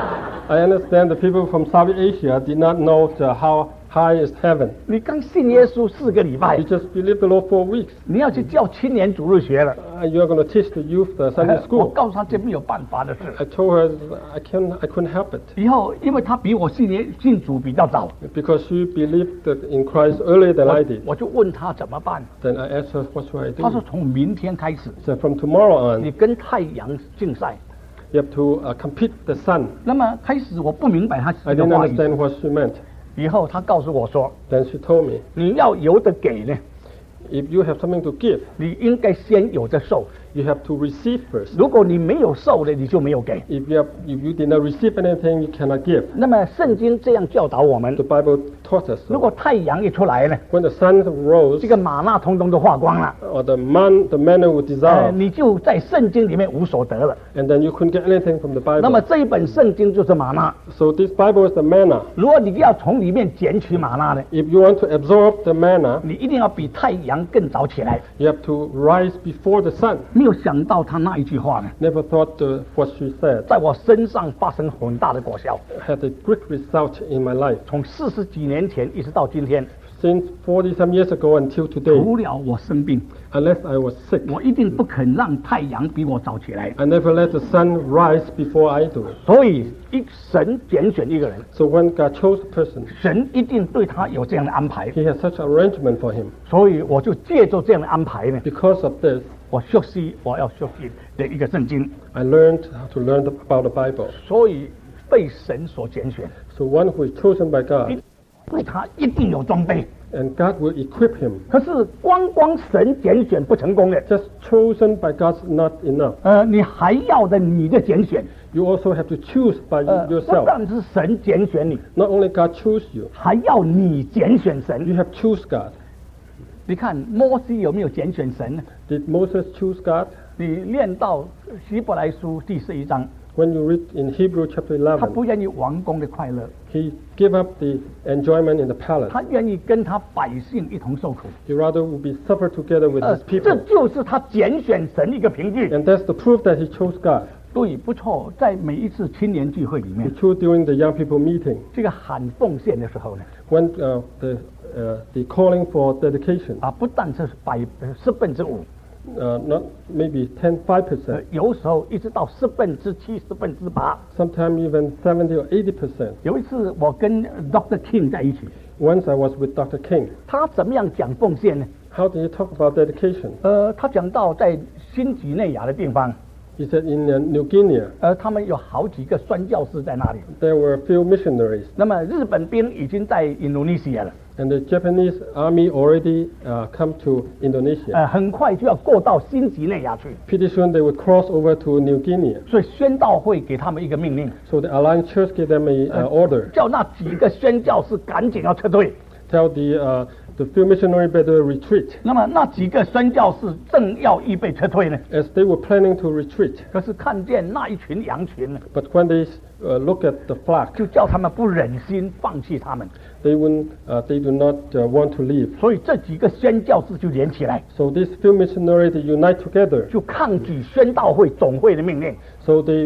I understand the people from South Asia did not know how high is heaven. 你刚信耶稣4个礼拜 You，just believe the Lord 4 weeks. 你要去教青年主日学了。 You are going to teach the youth the Sunday 我 school. 告诉他这没有办法的事。 I told her I couldn't help it 以后因为他比我信主比较早， because she believed in Christ earlier than I did. 我就问他怎么办。 Then I asked her, what should I 他说 do? 从明天开始， So from tomorrow 你 on, 跟太阳竞赛。 you have to compete the sun. 那么开始我不明白他 I 的 didn't 话语， understand what she meant. 以后他告诉我说， Then she told me, 你要有的给呢， if you have something to give, 你应该先有的受。 You have to receive first. 如果你没有受的，你就没有给。 If you did not receive anything, you cannot give. 那么圣经这样教导我们 The：Bible taught us 如果 so. 太阳一出来呢， When the sun rose, 这个玛纳通通都化光了， or the manna would dissolve, 你就在圣经里面无所得了。 and then you couldn't get anything from the 那么 Bible. 这一本圣经就是玛纳。 So this Bible is the manna. 如果你要从里面捡取玛纳呢， If you want to absorb the manna, 你一定要比太阳更早起来。 you have to rise before the sun. 没有想到他那一句话呢， Never thought what she said 在我身上发生很大的果效。 had a great result in my life. 从40几年前一直到今天， Since 40 some years ago until 除 today, 了我生病， unless I was sick, 我一定不肯让太阳比我早起来。 I never let the sun rise before I do. 所以，神拣选一个人， So when God chose a person, 神一定对他有这样的安排。 He has such arrangement for him. 所以，我就借助这样的安排呢， Because of this, 我要学习的一个圣经。 I learned how to learn about the Bible. 所以，被神所拣选， So one who is chosen by God, 对他一定有装备。 and God will equip him. 可是，光神拣选不成功的， Just chosen by God is not enough. 你还要的你的拣选。 You also have to choose by 不 yourself. 但是神拣选你， Not only God choose you, 还要你拣选神。 you have choose God. 你看摩西有没有拣选神呢？ Did Moses choose God? 你念到希伯来书第11章， When you read in Hebrew chapter 他不 11, 愿意王宫的快乐， he gave up the enjoyment in the palace. 他愿意跟他百姓一同受苦。 He rather would be suffered together with his 这 people. 就是他拣选神的一个凭据。 And that's the proof that he chose God. 对，不错，在每一次青年聚会里 He 面， chose during the young people meeting. 这个喊奉献的时候呢， When the calling for dedication, 不但是5%， not maybe 5%, 有时候一直到7%、8%。 sometimes even 70 or 80%. 有一次我跟 Dr. King 在一起， Once I was with Dr. King. 他怎么样讲奉献呢？ How did he talk about dedication? 他讲到在新几内亚的地方， He said in New Guinea, 他们有好几个宣教士在那里。 there were a few missionaries, 那么日本兵已经在印度尼西亚了， and the Japanese army already come to Indonesia. 很快就要过到新几内亚去， Pretty soon they would cross over to New Guinea. 所以宣道会给他们一个命令， So the Alliance Church gave them a order. 叫那几个宣教士赶紧要撤退。 Tell the few missionaries better retreat. 那么那几个宣教士正要预备撤退呢， As they were planning to retreat, 可是看见那一群羊群呢， but when they look at the flock, 就叫他们不忍心放弃他们， they do not want to leave. 所以这几个宣教士就连起来， So these few missionaries they unite together. 就抗拒宣道会总会的命令， So they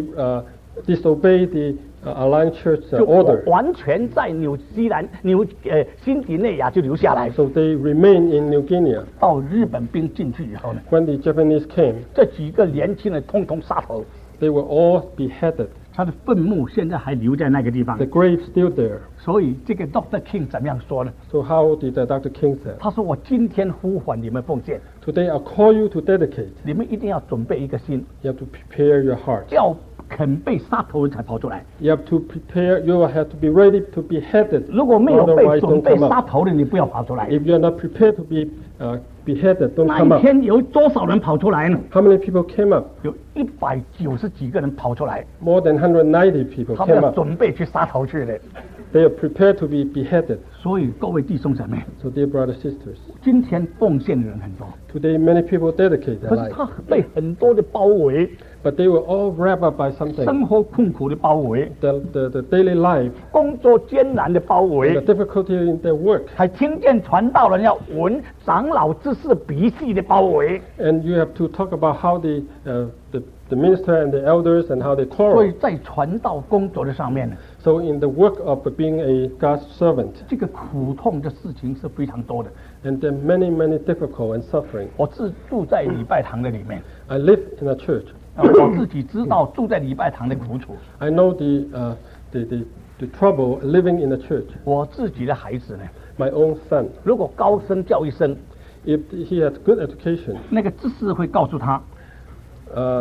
disobey the Alliance Church 就 order. 完全在新几内亚就留下来。 So they remain in New Guinea. 到日本兵进去以后呢， When the Japanese came, 这几个年轻人通通杀头， they were all beheaded. 他的坟墓现在还留在那个地方 The。grave still there. 所以这个 Dr. King 怎么样说呢？ So how did Dr. King say? 他说：“我今天呼唤你们奉献， Today I call you to dedicate. 你们一定要准备一个心， You have to prepare your heart. 要肯被杀头人才跑出来。 You have to prepare. You have to be ready to be beheaded. 如果没有被 Otherwise, 准 don't 备 come 杀 up. 头的，你不要跑出来。 If you are not prepared to be beheaded, don't 那 come 一 up. 天有多少人跑出来呢？ How many people came up? 有190几个人跑出来， More than 190 people 他们 came 要 up. 准备去杀头去的。 They are prepared to be beheaded. 所以各位弟兄姊妹， So dear brothers and sisters, 今天奉献的人很多， today many people dedicate their 可是 life, 他被很多的包围， but they were all wrapped up by something. 生活困苦的包围， The daily life, 工作艰难的包 the 围， difficulty in their work, 还听见传道人要闻长老之事鼻息的包围。 and you have to talk about how the minister and the elders and how they 所以 quarrel. 在传道工作的上面呢， So in the work of being a God's servant, 这个苦痛的事情是非常多的。 and there are many difficult and suffering. 我是住在礼拜堂的里面， I live in a church. 我自己知道住在礼拜堂的苦楚。 I know the trouble living in the church. 我自己的孩子呢， My own son, 如果高声叫一声， if he has good education, 那个知识会告诉他，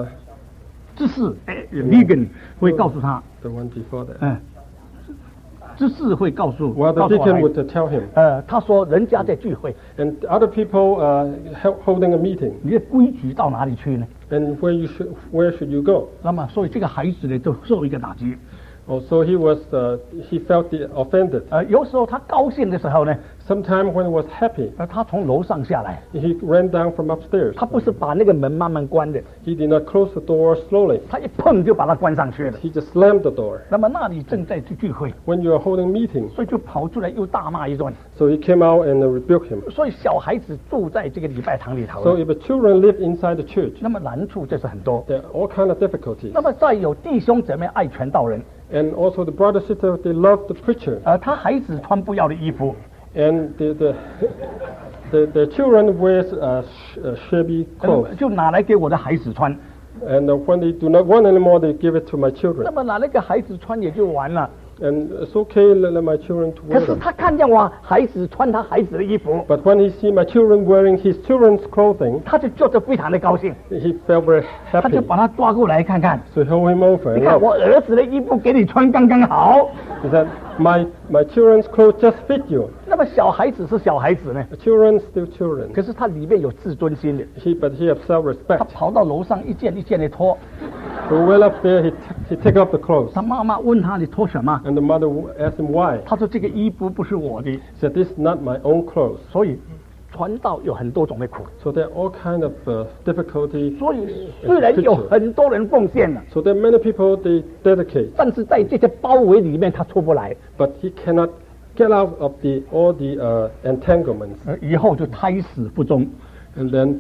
the 知识vegan 会告诉他， one before that, 知事会告诉 Well, the 告诉我 deacon 孩 would 子， tell him. 他说人家在聚会， And other people holding a meeting. 你的规矩到哪里去呢？ And where should you go? 那么，所以这个孩子呢，就受一个打击。 So he felt offended. 有时候他高兴的时候呢， Sometime when he was happy, 他从楼上下来， he ran down from upstairs. 他不是把那个门慢慢关的， He did not close the door slowly. 他一碰就把它关上去了。 He just slammed the door. 那么那里正在聚会， When you are holding meeting, 所以就跑出来又大骂一顿。 so he came out and rebuked him. 所以小孩子住在这个礼拜堂里头 So if the children live inside the church, 那么难处就是很多。 there are all kind of difficulties. 那么再有弟兄姊妹爱传道人， And also the brother sister, they love the preacher. 他孩子穿不要的衣服， And the children wears shabby 那么 clothes. 就拿来给我的孩子穿。 And when they do not want anymore, they give it to my 那 children. 么拿那个孩子穿也就完了。 And it's okay, let my children to 可 wear 是 them. 他看见我孩子穿他孩子的衣服， But when he see my children wearing his children's clothing, 他就觉得非常的高兴， he felt very 他就 happy. 把他抓过来看看。 So he hold him over 你 and 看 look. 我儿子的衣服给你穿刚刚好。 He said, my children's clothes just fit you. 那么小孩子是小孩子呢， The children still children. 可是他里面有自尊心的， But he have 他 self-respect. 跑到楼上一件一件的脱。 So well up there, he take off the clothes. 他妈妈问他你脱什么？ And the mother asked him why. 他说这个衣服不是我的， He said, this is not my own clothes. 所以传道有很多种的苦。 So there are all kind of difficulty. 所以虽然有很多人奉献了， So there are many people they dedicate, 但是在这些包围里面他出不来， but he cannot get out of all the entanglements. 以后就胎死腹中， And then,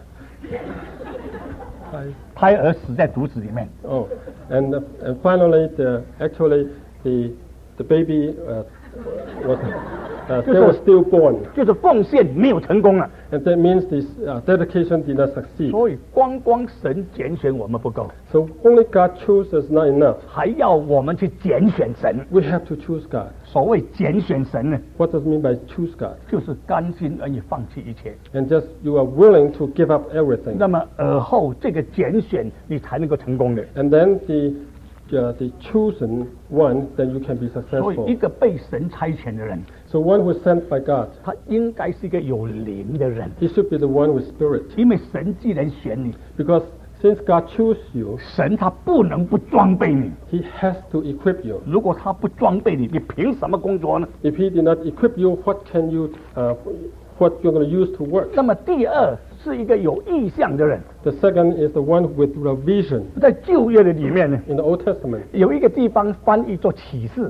胎儿死在肚子里面。 and finally, actually the baby was still born. 就是奉献没有成功了， And that means this dedication did not succeed. 所以光神拣选我们不够， So only God chose is not enough. 还要我们去拣选神。 We have to choose God. 所谓拣选神呢， What does it mean by choose God? 就是甘心愿意放弃一切。 And just you are willing to give up everything. 那么而后这个拣选你才能够成功的。 And then the chosen one, then you can be 所以一 successful. 个被神差遣的人， So one who is sent by God, 他应该是一个有灵的人， he should be the one with spirit. 因为神既然选你， Because since God chose you, 神他不能不装备你。 he has to equip you. 如果他不装备你，你凭什么工作呢？ If he did not equip you, what you're going to use to work? 那么第二是一个有意向的人， The second is the one with the vision. 在旧约的里面呢， In the Old Testament, 有一个地方翻译作启示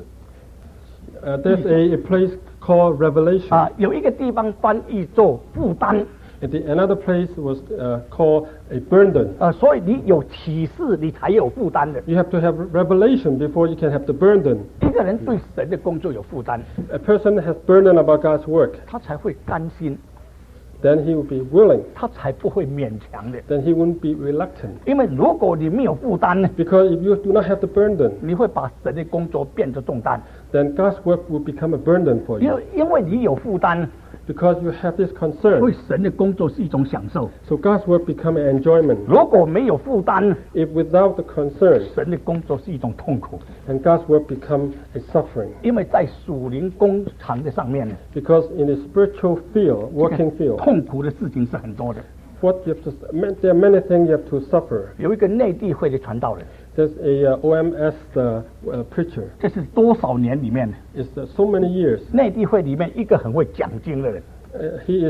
there's a place called Revelation. 啊，有一个地方翻译作负担 And another place was called a burden. 所以你有启示，你才有负担的。 You have to have revelation before you can have the burden. 一个人对神的工作有负担， A person has burden about God's work, 他才会甘心， then he will be willing. 他才不会勉强的。 Then he won't be reluctant. 因为如果你没有负担呢， Because if you do not have the burden, 你会把神的工作变成重担。 then God's work will become a burden for 因 you. 为因为你有负担， Because you have this 所以 concern. 神的工作是一种享受。 So God's work become an enjoyment. 如果没有负担， If without the concern, 神的工作是一种痛苦。 and God's work become a suffering. 因为在属灵工厂的上面呢， Because in the spiritual field, working field, 痛苦的事情是很多的。 what you have to, there are many things you have to suffer. 有一个内地会的传道人， There's a OMS preacher. 这是多少年里面， It's so many years. 内地会里面一个很会讲经的人。 He is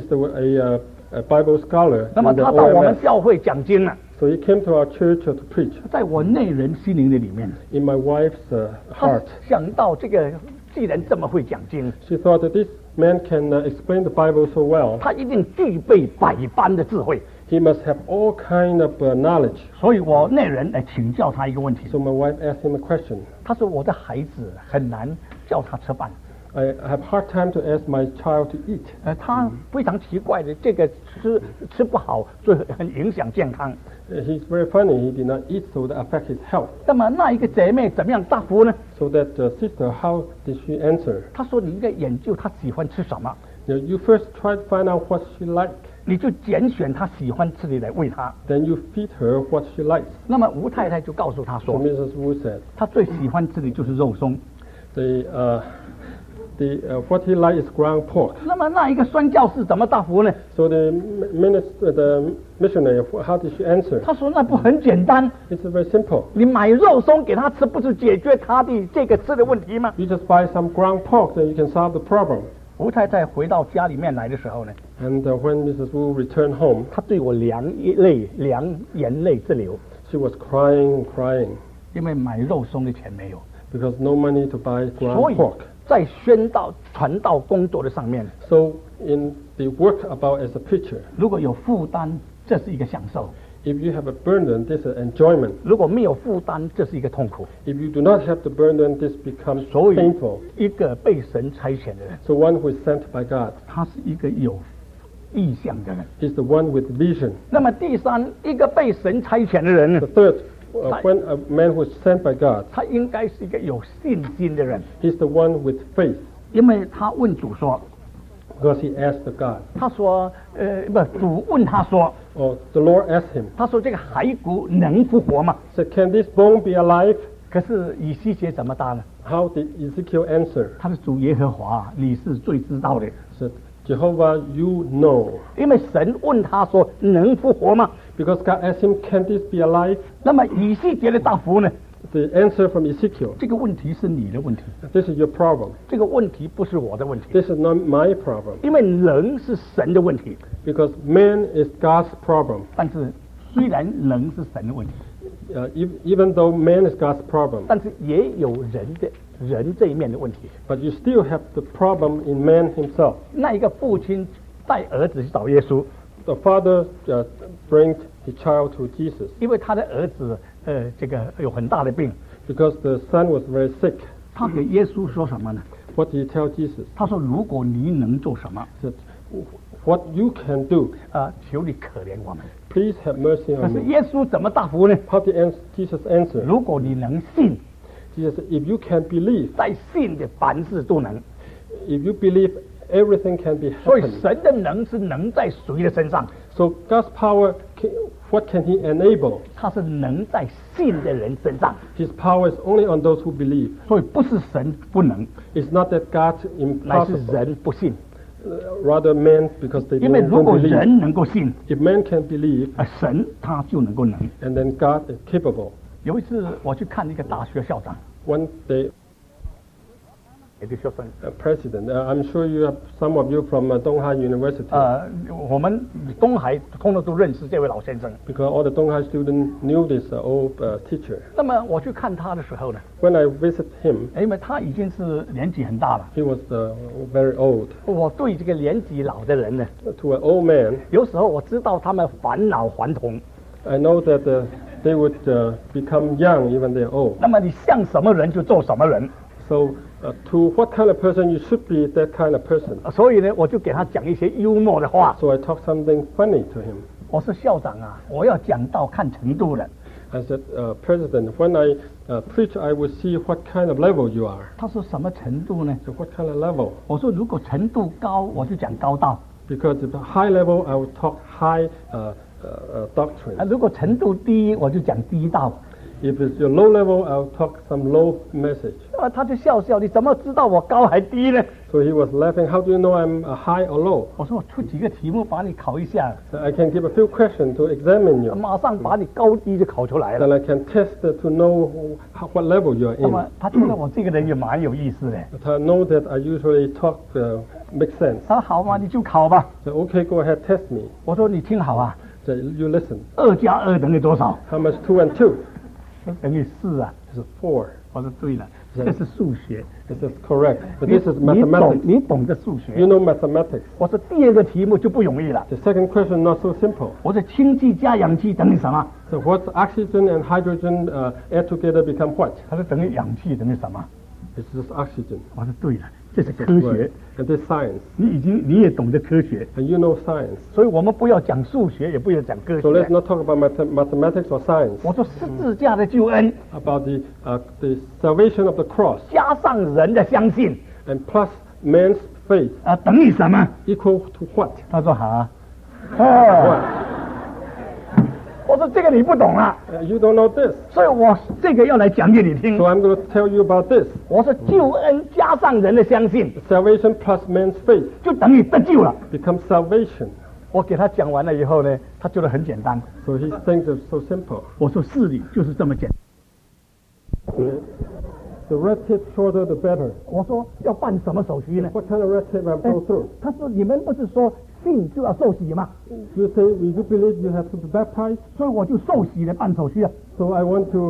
a Bible scholar 那么 in the 他到我们 OMS. 教会讲经了， So he came to our church to preach. 在我内人心灵的里面， In my wife's 他 heart, 想到这个既然这么会讲经， she thought that this man can explain the Bible so well. 他一定具备百般的智慧。 He must have all kind of knowledge. 所以我内人来请教他一个问题， So my wife asked him a question. 他说我的孩子很难叫他吃饭， I have hard time to ask my child to eat. 他非常奇怪的，这个吃不好，所以很影响健康。 He's very funny. He did not eat, so that affect his health. 那么那一个姐妹怎么样答复呢？ So that sister, how did she answer? 她说你应该研究她喜欢吃什么， You first try to find out what she likes. 你就拣选她喜欢吃的来喂她。 Then you feed her what she likes. 那么吴太太就告诉她 So 说， Mrs. Wu said, 她最喜欢吃的就是肉松。 what he likes is ground pork. 那么那一个宣教士怎么答复呢？ So the missionary, how did she answer? 他说那不很简单， It's very simple. 你买肉松给他吃，不是解决他的这个吃的问题吗？ You just buy some ground pork, then you can solve the problem. 吴太太回到家里面来的时候呢， And when Mrs. Wu returned home, 她对我两眼泪直流， she was crying and crying 因为买肉松的钱没有， because no money to buy 所 ground 以 pork. 在传道工作的上面， So in the work about as a preacher, 如果有负担，这是一个享受； if you have a burden, this is enjoyment. 如果没有负担，这是一个痛苦。 If you do not have the burden, this becomes 所以 painful. 一个被神差遣的人， So one who is sent by God 他是一个有意向的人。 is the one with vision. 那么第三，一个被神差遣的人呢 The，third, when a man who is sent by God, 他应该是一个有信心的人， he's the one with faith 因为他问主说， because he asked the God. 他说，主问他说， Or the Lord asked him, 他说这个骸骨能复活吗？ said, can this bone be alive? 可是以西结怎么答呢？ How did Ezekiel answer? 他的主耶和华，你是最知道的， Said, Jehovah, you know. 因为神问他说能复活吗？ Because God asked him, can this be alive? 那么以西结的答复呢？ The answer from Ezekiel, 这个问题是你的问题， this is your problem. 这个问题不是我的问题， This is not my problem. 因为人是神的问题， Because man is God's problem. 但是虽然人是神的问题， Even though man is God's problem, 但是也有人这一面的问题。 but you still have the problem in man himself. 那一个父亲带儿子去找耶稣， The father brings his child to Jesus 因为他的儿子这个有很大的病， because the son was very sick. 他给耶稣说什么呢？ What did he tell Jesus? 他说：“如果你能做什么， He said, what you can do, 求你可怜我们。 please have mercy ” 可 on 是 me. 耶稣怎么答复呢？ How did Jesus answer? 如果你能信， Jesus said, if you can believe, 在信的凡事都能。 if you believe, everything can be 所以 happening. 神的能是能在谁的身上？ So God's power, what can he enable? 他是能在信的人身上。 His power is only on those who believe. 所以不是神不能， It's not that God 乃是 impossible, 人不信。 rather man because they 因为 don't 如果 believe. 人能够信， If man can believe, 神他就能够能。 and then God is capable. 有一次我去看一个大学校长， One day, 一个学生， President, I'm sure you have some of you from Donghai University, 我们东海通通都认识这位老先生。 because all the Donghai students knew this old teacher. 那么我去看他的时候呢， When I visit him, 因为他已经是年纪很大了， he was very old. 我对这个年纪老的人呢， To an old man, 有时候我知道他们返老还童。 I know that they would become young even they're old. 那么你像什么人就做什么人， So to what kind of person you should be that kind of person. 所以呢，我就给他讲一些幽默的话。 So I talked something funny to him. 我是校长啊，我要讲到看程度的。 I said, President, when I preach, I will see what kind of level you are. 他说什么程度呢？ So what kind of level? 我说如果程度高，我就讲高道； Because at the high level, I will talk high doctrine. 如果程度低，我就讲低道。 If it's your low level, I'll talk some low message. 他就笑笑，你怎么知道我高还低呢？ So he was laughing. How do you know I'm high or low? 我说我出几个题目把你考一下， So I can give a few questions to examine you. 马上把你高低就考出来 Then 了。 I can test to know what level you are 那么 in. 他觉得我这个人也蛮有意思的。 But I know that I usually talk makes sense. 他说好嘛，你就考吧。 So okay, go ahead, test me. 我说你听好啊， So you listen. 2加2等于多少？ How much 2 and 2? 等于4啊。 It's 4. 我说对了，这是数学。 This is correct. But 你 this is 你懂 mathematics. 你懂得数 You 学。 know mathematics. 我说第二个题目就不容易了。 The second question not so simple. 我说氢气加氧气等于什么？ So what's oxygen and hydrogen add together become what? 他说等于氧气等于什么？ It's just oxygen. 我说对了，这是科 Right. 学。 And this science. 你也懂得科学， And you know science. 所以我们不要讲数学，也不要讲科 So let's 学。 not talk about mathematics or science. 我说十字架的救恩 About the salvation of the cross 加上人的相信， and plus man's faith 等于什么？ equal to what? 他说好啊， What? 我说这个你不懂啊， You don't know this. 所以我这个要来讲给你听 So。I'm going to tell you about this. 我说救恩加上人的相信， Salvation plus man's faith 就等于得救了。 becomes salvation. 我给他讲完了以后呢，他觉得很简单。 So he thinks it's so simple. 我说是的，就是这么简单。 The red tape shorter, the better. 我说要办什么手续呢？ What kind of red tape I go through? 他说你们不是说信就要受洗吗？ You say, will you believe you have to be baptized? 所以我就受洗来办手续啊。 So I want to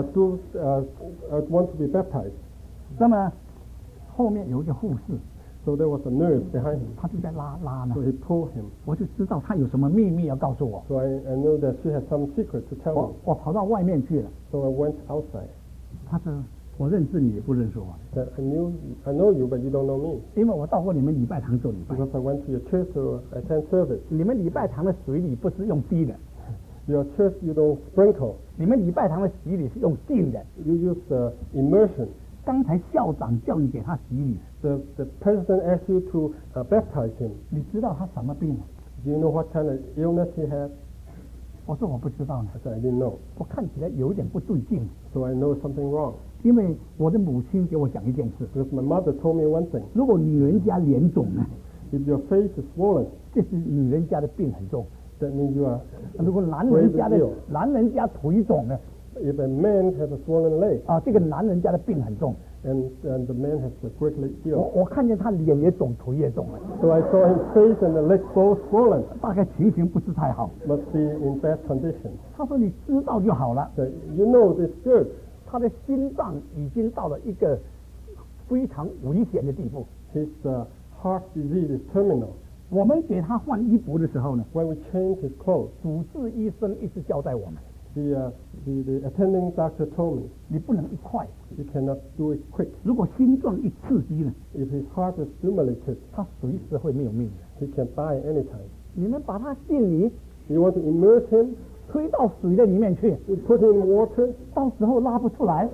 I want to be baptized. 那么后面有一个护士， So there was a nurse behind him. 他就在拉呢 So，he pulled him. 我就知道他有什么秘密要告诉我。 So I knew that she had some secret to tell me. 我跑到外面去了。 So I went outside. 他说我认识你也不认识我， That I know you, but you don't know me. 因为我到过你们礼拜堂做礼拜。 Because I went to your church to attend service. 你们礼拜堂的水礼不是用滴的， Your church, you don't sprinkle. 你们礼拜堂的洗礼是用浸的。 You use immersion. 刚才校长叫你给他洗礼， The president asked you to baptize him. 你知道他什么病吗？ Do you know what kind of illness he had? 我说我不知道呢， I said, I didn't know. 我看起来有一点不对劲， So I know something wrong. 因为我的母亲给我讲一件事， Because my mother told me one thing. 如果女人家脸肿呢， If your face is swollen, 这是女人家的病很重； that means you are. 如果男人家腿肿呢， If a man has a swollen leg, 啊，这个男人家的病很重。 and the man has a greatly 我 ill. 看见他脸也肿，腿也肿了， So I saw his face and the leg both swollen. 大概情形不是太好。 Must be in bad condition. 他说你知道就好了， So you know this good. 他的心脏已经到了一个非常危险的地步。 His heart disease is terminal. 我们给他换衣服的时候呢， When we change his clothes, 主治医生一直交代我们， the attending doctor told me 你不能一快， you cannot do it quick. 如果心脏一刺激呢， If his heart is stimulated, 他随时会没有命的。 he can die anytime. 你们把他浸泥 You want to immerse him? 推到水的里面去， You put him in water? 到时候拉不出来，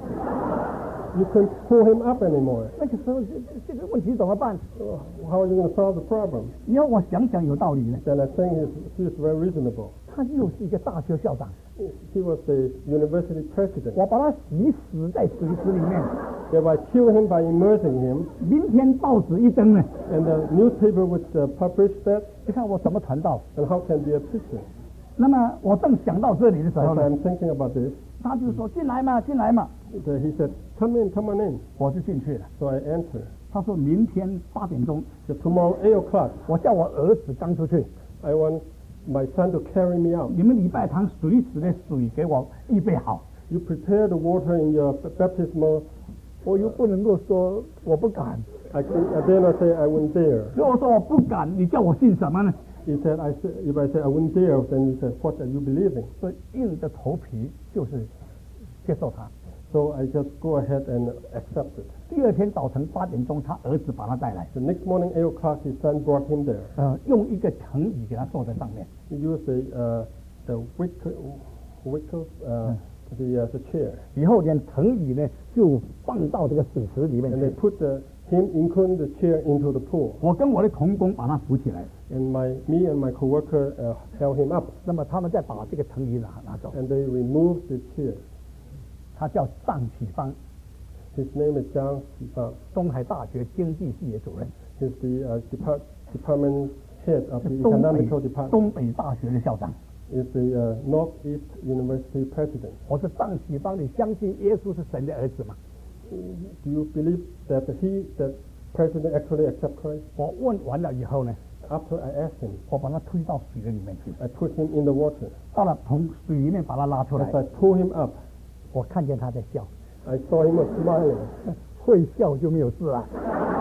You can't pull him up anymore. 那个时候这个问题怎么办？ How are you going to solve the problem? 你要我想想有道理呢。 Then I think he is very reasonable. 他又是一个大学校长， He was the university president. 我把他洗死在水池里面， If I kill him by immersing him, 明天报纸一登呢， and the newspaper would publish that, 你看我怎么传道？ then how can be a preacher? 那么我正想到这里的时候 As 呢， I'm thinking about this, 他就说进来嘛，进来嘛， he said, come on in. 我就进去了。 So I enter. 他说明天8点钟， So tomorrow 8 o'clock, 我叫我儿子刚出去， I want my son to carry me out. 你们礼拜堂水池的水给我预备好。 You prepare the water in your baptismal. 我又不能够说我不敢， I dare not say I wouldn't dare. 如果说我不敢，你叫我信什么呢？ He said, if I say I wouldn't dare, then he said, what are you believing? 所以硬着头皮就是接受他。 So I just go ahead and accept it. 第二天早晨8点钟，他儿子把他带来， The next morning, 8 o'clock, his son brought him there. 用一个藤椅给他坐在上面， He used the wicker, the chair. 以后连藤椅呢就放到这个水池里面 And they 去。 put him, including the chair, into the pool. 我跟我的同工把他扶起来， And me and my coworker held him up. 那么他们再把这个藤椅拿走。 And they removed the chair. 他叫张启芳， His name is Zhang Qifang. 东海大学经济系的主任， He's the department head of the 东北 economical department. 东北大学的校长。 Is the Northeast University president. 我说张启芳，你相信耶稣是神的儿子吗？ Do you believe that the president actually accept Christ? 我问完了以后呢， After I asked him, 我把他推到水的里面去， I put him in the water. 到了从水里面把他拉出来 As，I pull him up, 我看见他在笑， I saw him smiling. 会笑就没有事了。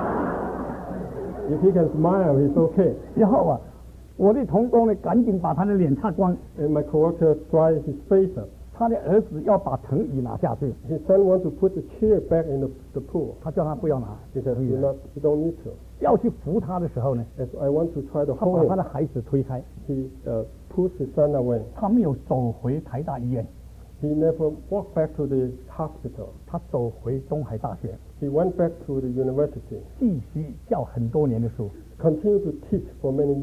If he can smile, he's okay. 然后啊，我的同工呢赶紧把他的脸擦光， And my coworker dried his face up. 他的儿子要把藤椅拿下去， His son wants to put the chair back in the pool. 他叫他不要拿， He said, you don't need to. 要去扶他的时候呢， As I want to try to 他把 hold 他 him, 的孩子推开， he pushed his son away. 他没有走回台大医院， He never walked back to the hospital. 他走回东海大学， He went back to the university, 继续教很多年的书。 continued to teach for many years.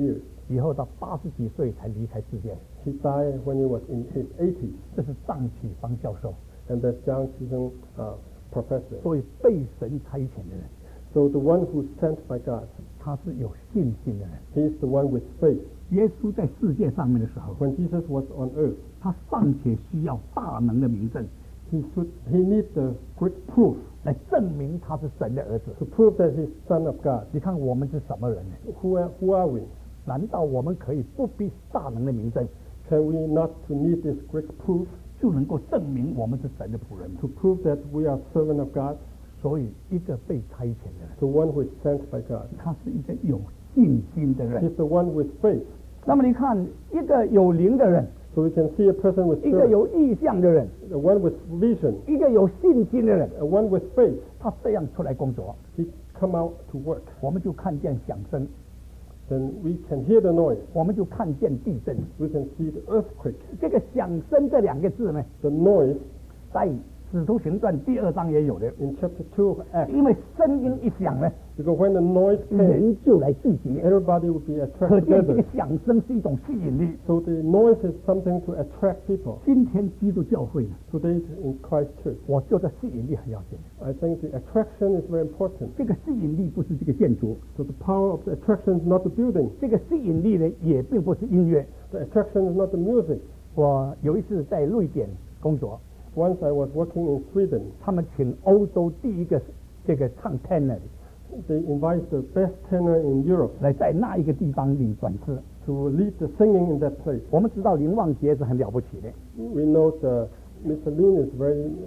以后到80几岁才离开世界。 He died when he was in his 80s, 这是张启芳教授， and that's Zhang Qiseng professor. 所以被神差遣的人， So the one who's sent by God, 他是有信心的人。 he is the one with faith. 耶稣在世界上面的时候， When Jesus was on earth, 他尚且需要大能的明证 he needs the great proof 来证明他是神的儿子。 to prove that he's son of God. 你看我们是什么人呢？ Who are we? 难道我们可以不必大能的明证， Can we not to need this great proof 就能够证明我们是神的仆人吗？ to prove that we are servant of God? 所以，一个被差遣的人， The one who is sent by God. 他是一个有信心的人。 He's the one with faith. 那么你看，一个有灵的人， So we can see a person with 一个 spirit, 有意向的人， the one with vision, 一个有信心的人， a one with faith. 他这样出来工作， He come out to work. 我们就看见响声， Then we can hear the noise. 我们就看见地震。 We can see the earthquake. 这个响声这两个字呢， The noise 在使徒行传第2章也有的， in chapter 2 of Acts. 因为声音一响呢， Because when the noise came, 人就来聚集， everybody would be 可 attracted 见这个 together. 响声是一种吸引力。 So the noise is something to attract people. 今天基督教会呢， Today in Christ Church, 我觉得吸引力很要紧。 I think the attraction is very important. 这个吸引力不是这个建筑， So the power of the attraction is not the building. 这个吸引力呢也并不是音乐。 The attraction is not the music. 我有一次在瑞典工作， Once I was working in Sweden. 他们请欧洲第一个这个唱 tenor They invite the best tenor in Europe 来在那一个地方领转世。 to lead the singing in that place. 我们知道林旺杰是很了不起的， We know Mr. Lin is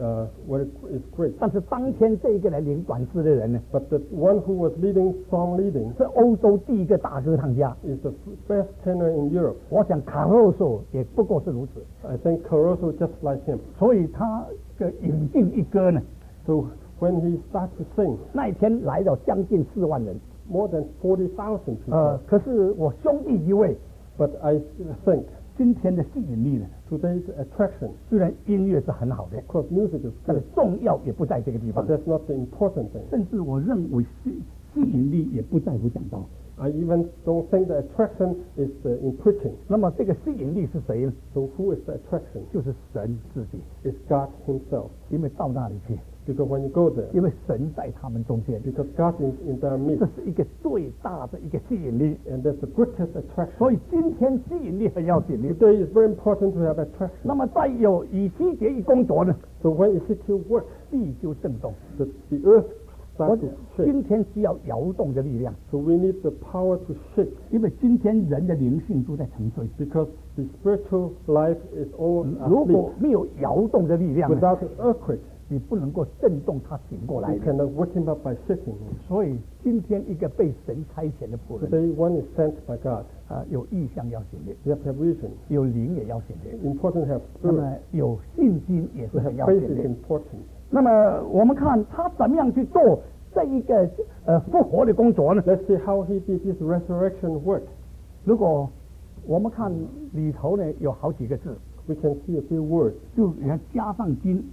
is great. 但是当天这一个来领转世的人呢， But the one who was leading song leading 是欧洲第一个大歌唱家。 is the best tenor in Europe. 我想卡洛索也不过是如此， I think Caruso just like him. 所以他的引进一歌呢， So when he started to sing, 那一天来了将近4万人。 more than 40,000 people. 可是我兄弟一位， But I think 今天的吸引力呢， today's attraction, 虽然音乐是很好的， of course music is 但是 good, 重要也不在这个地 but 方。 that's not the important thing. 甚至我认为吸引力也不在乎讲道。 I even don't think the attraction is in preaching. 那么这个吸引力是谁呢？ So who is the attraction? 就是神自己， It's God himself. 因为到那里去， Because when you go there, 因为神在他们中间， because God is in their 这 midst, 是一个最大的一个吸引力。 and that's the greatest attraction. 所以今天吸引力很要紧的。 Today is very important to have attraction. 那么在有以西结一工作呢， So when Ezekiel works, 地就震动。 the earth 我 starts to shake. 今天需要摇动的力量， So we need the power to shake, 因为今天人的灵性都在沉睡。 because the spiritual life is all 如果 asleep. 没有摇动的力量呢， Without an earthquake, 你不能够震动他醒过来 you 的。 cannot wake him up by shaking him. 所以今天一个被神差遣的仆人 Today one is sent by God. 有意向要行的， You have to have vision. 有灵也要行的， Important to have 那 spirit. 么有信心也是 To have 很要 faith 紧 is 的。 important. 那么我们看他怎么样去做这一个复活的工作呢？ Let's see how he did his resurrection work. 如果我们看里头呢，有好几个字， We can see a few words. 就你看加上筋，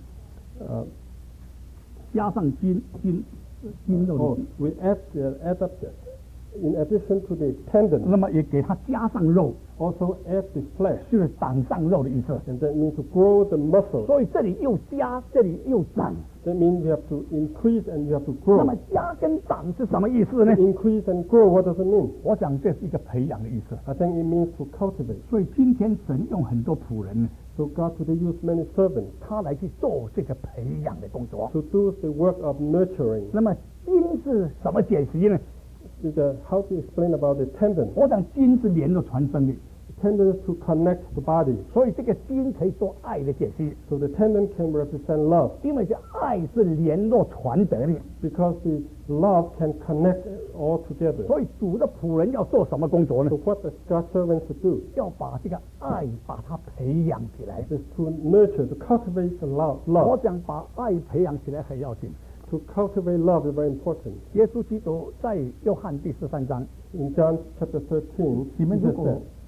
加上筋肉的 Oh, 筋， we add up that. In addition to the tendon, 那么也给它加上肉， also add the flesh. 就是长上肉的意思。 And that means to grow the muscle. 所以这里又加，这里又长。 That means you have to increase and you have to 那么 grow. 加跟长是什么意思呢？ Increase and grow, what does it mean? 我想这是一个培养的意思。 I think it means to cultivate. 所以今天神用很多仆人呢， So God today used many servants 他来去做这个培养的工作。 to do the work of nurturing. 那么筋是什么解析呢？ How to explain about the tendon? 我想筋是联络传声的， Tendons to connect the body. 所以这个筋可以做爱的解析， So the tendon can represent love 因为这爱是联络传德的。 because the love can connect all together. 所以主的仆人要做什么工作呢 So？what does God's servants to do? 要把这个爱把它培养起来。 Is to nurture, to cultivate the love. 我想把爱培养起来很要紧。 To cultivate love is very important. 耶稣基督在约翰第13章， In John chapter 13, 你们如 Jesus 果 said,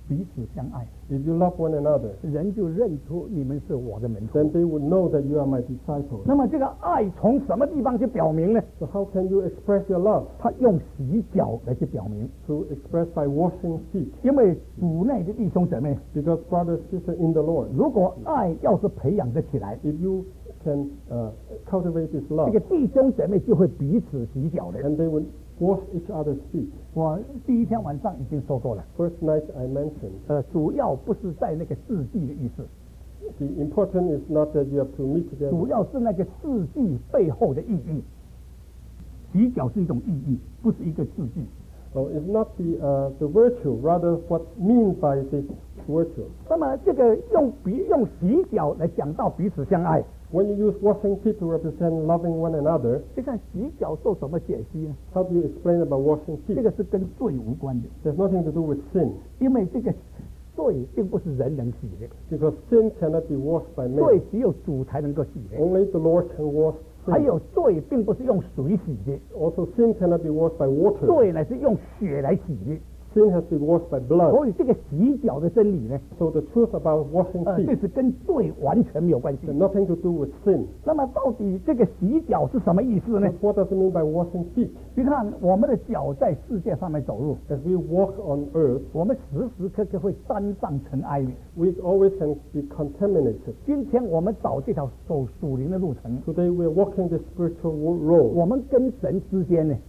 彼此相爱， If you love one another, 人就认出你们是我的门徒。 then they would know that you are my disciples. 那么这个爱从什么地方去表明呢？ So how can you express your love? 他用洗脚来去表明， To express by washing feet. 因为主内的弟兄姊妹， Because brothers, sisters in the Lord, 如果爱要是培养得起来， if you can cultivate this 这 love, 个弟兄姊妹就会彼此洗脚的。 and they would wash each other's feet. 我第一天晚上已经说过了， First night I mentioned, 主要不是在那个字迹的意思， the important is not that you have to meet 主 together. 要是那个字迹背后的意义。洗脚是一种意义，不是一个字迹。 So it's not the virtue, rather what's meant by this virtue. 那么这个用洗脚来讲到彼此相爱， When you use washing feet to represent loving one another, 你看洗脚做什么解析呢？ how do you explain about washing 这 feet? 个是跟罪无关的， There's nothing to do with sin, 因为这个罪并不是人能洗的， because sin cannot be washed by 罪 man. 只有主才能够洗的。 Only the Lord can wash 还 sin. 有罪并不是用水洗的， Also, sin cannot be washed by water. 罪乃是用血来洗的。 Sin has been washed by blood. 所以这个洗脚的真理呢， So the truth about washing 这 feet 是跟罪完全没有关系 has。nothing to do with sin. 那么到底这个洗脚是什么意思呢 But？what does it mean by washing feet? 你看我们的脚在世界上面走路， As we walk on earth, 我们时时刻刻会沾上尘埃的。 we always can be contaminated. 今天我们走这条走属灵的路程， Today we are walking the spiritual road. 我们跟神之间呢，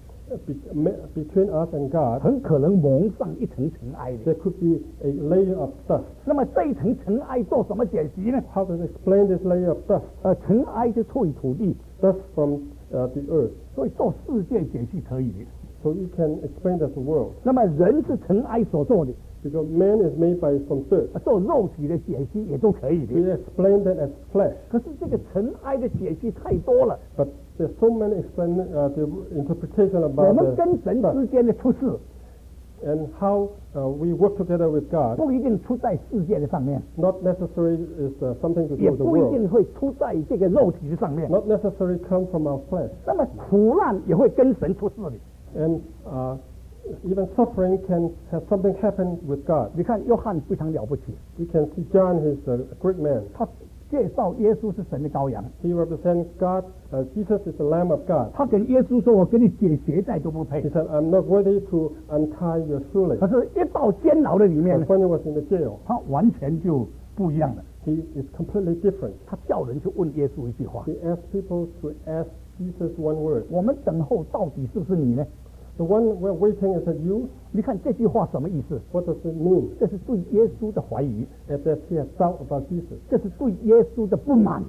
Between us and God, 很可能蒙上一层尘埃的。 there could be a layer of dust. 那么这一层尘埃做什么解析呢？ How to explain this layer of dust? 尘埃是出于土地， Dust from the earth. 所以做世界解析可以的。 So you can explain that the world. 那么人是尘埃所做的， Because man is made from dirt. 做肉体的解析也都可以的。 We explain that as flesh. 可是这个尘埃的解析太多了， But there's so many the interpretation 我 about 们 the 跟神 dust. 之间的出事 And how we work together with God. 不一定出在世界的上面， Not necessarily is something to do 也 with the 不一 world. 定会出在这个肉体的上面。 Not necessarily come from our flesh. 那么苦难也会跟神出事的。 And even suffering can have something happen with God. 你看约翰非常了不起， We can see John, he's a great man. 他介绍耶稣是神的羔羊， He represents God. Jesus is the Lamb of God. 他跟耶稣说：“我给你解鞋带都不配 He。said, I'm not worthy to untie your ” shoelace. 可是，一到监牢的里面 But，when he was in the jail, 他完全就不一样了。 he is completely different. 他叫人去问耶稣一句话 He asked people to ask Jesus one word.：“ 我们等候到底是不是你呢 The one we're waiting, is it you?？” 你看这句话什么意思？ What does it mean? 这是对耶稣的怀疑， As if he has doubt about Jesus. 这是对耶稣的不满。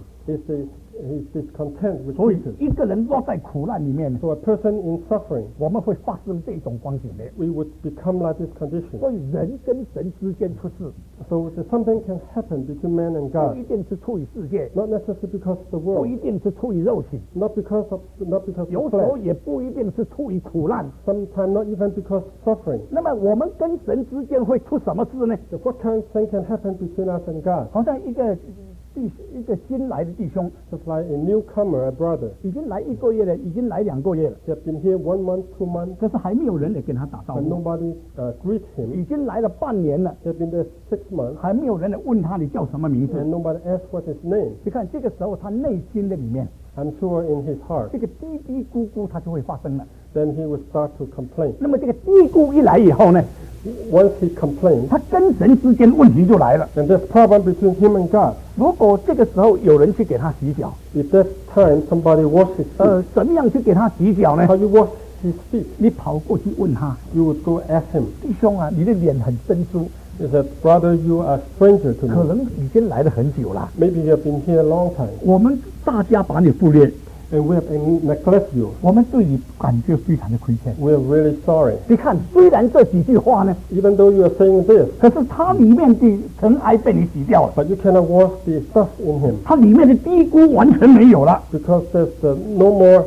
He's discontent with 所以 Jesus. 一个人落在苦难里面， So a person in suffering, 我们会发生这种光景的。 we would become like this condition. 所以人跟神之间出事， So something can happen between man and 不 God. 一定是出于世界， Not necessarily because of the 不 world. 一定是出于肉体， Not because of 有 the 时候 flesh. 也不一定是出于苦难。 Sometimes not even because suffering. 那么我们跟神之间会出什么事呢？ So what kind of thing can happen between us and God? 好像一个新来的弟兄， Just like a newcomer, a brother. 已经来1个月了，已经来2个月了， He had been here 1 month, 2 months, 可是还没有人来跟他打招 but 呼。 nobody greet him. 已经来了半年了， He had been there 6 months, 还没有人来问他你叫什么名字。 and nobody asked what his name. 你看这个时候他内心的里面， I'm sure in his heart, 这个嘀嘀咕咕他就会发生了。 then he would start to complain. 那么这个嘀咕一来以后呢， Once he complained, 他跟神之间问题就来了。 then there's problem between him and God. 如果这个时候有人去给他洗脚， If that time somebody wash his feet, 怎么样去给他洗脚呢 how？you wash his feet? 你跑过去问他， You would go ask him. 弟兄啊，你的脸很生疏， He said, brother, you are a stranger to 可 me. 能已经来了很久了。 Maybe you have been here a long time, 我们大家把你忽略， and we have neglected you. 我们对你感觉非常的亏欠。 We are really sorry. 你看，虽然这几句话呢， Even though you are saying this, 可是它里面的尘埃被你洗掉了， but you cannot wash the dust in him 它里面的嘀咕完全没有了， because there's no more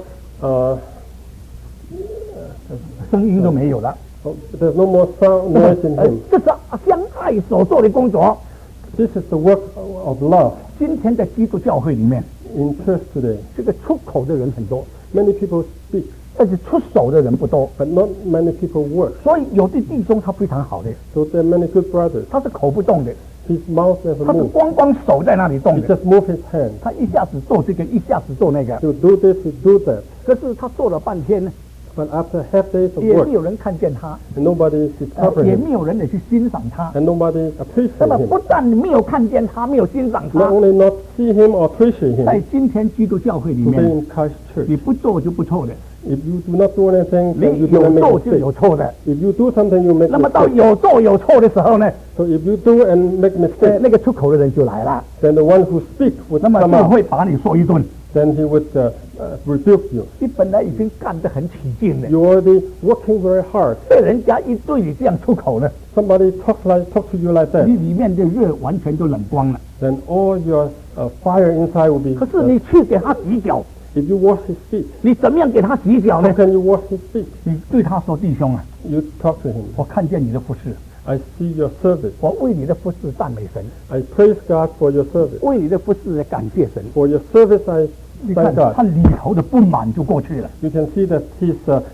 声音都没有了。 there's no more sound noise in him. 这是相爱所做的工作。 This is the work of love 今天在基督教会里面， in church today. 这个出口的人很多， Many people speak. 但是出手的人不多， but not many people work. 所以有的弟兄他非常好的， So there are many good brothers. 他是口不动的， His mouth never 他是 moves. 光手在那里动 He 的， just moves his hand. 他一下子做这个，一下子做那个， To do this, to do that. 可是他做了半天呢， But after half days of 也没 work, 有人看见他， and nobody is discovering 也 him, 没有人也去欣赏他。 and nobody 那 appreciates 么 him. 不但没有看见他，没有欣赏 Not 他， only not see him or appreciate 在 him, 今天基督教会里 today 面， in Christ Church, 你不做就不错的， if you do not do anything, then 你 you do 有 not make 做就 mistakes. 有错的。 If you do something, you make 那么到 mistakes. 有做有错的时候呢， So if you do and make mistakes, 那个出口的人就来了， then the one who speaks would 那么 come 就 out. 会把你说一顿。 Then he would rebuke you. 你本来已经干得很起劲了， You're already working very hard. 被人家一对你这样出口了， Somebody talk to you like that, 你里面的热完全就冷光了。 then all your fire inside will be. 可是你去给他洗脚， If you wash his feet, 你怎么样给他洗脚 how 呢？ can you wash his feet? 你对他说：“弟兄啊， You talk to him. 我看见你的服侍， I see your service. 我为你的服侍赞美神， I praise God for your service. 为你的服侍感谢神。 For your service, I 你看 thank 他 God. 里头的不满就过去了， You can see that his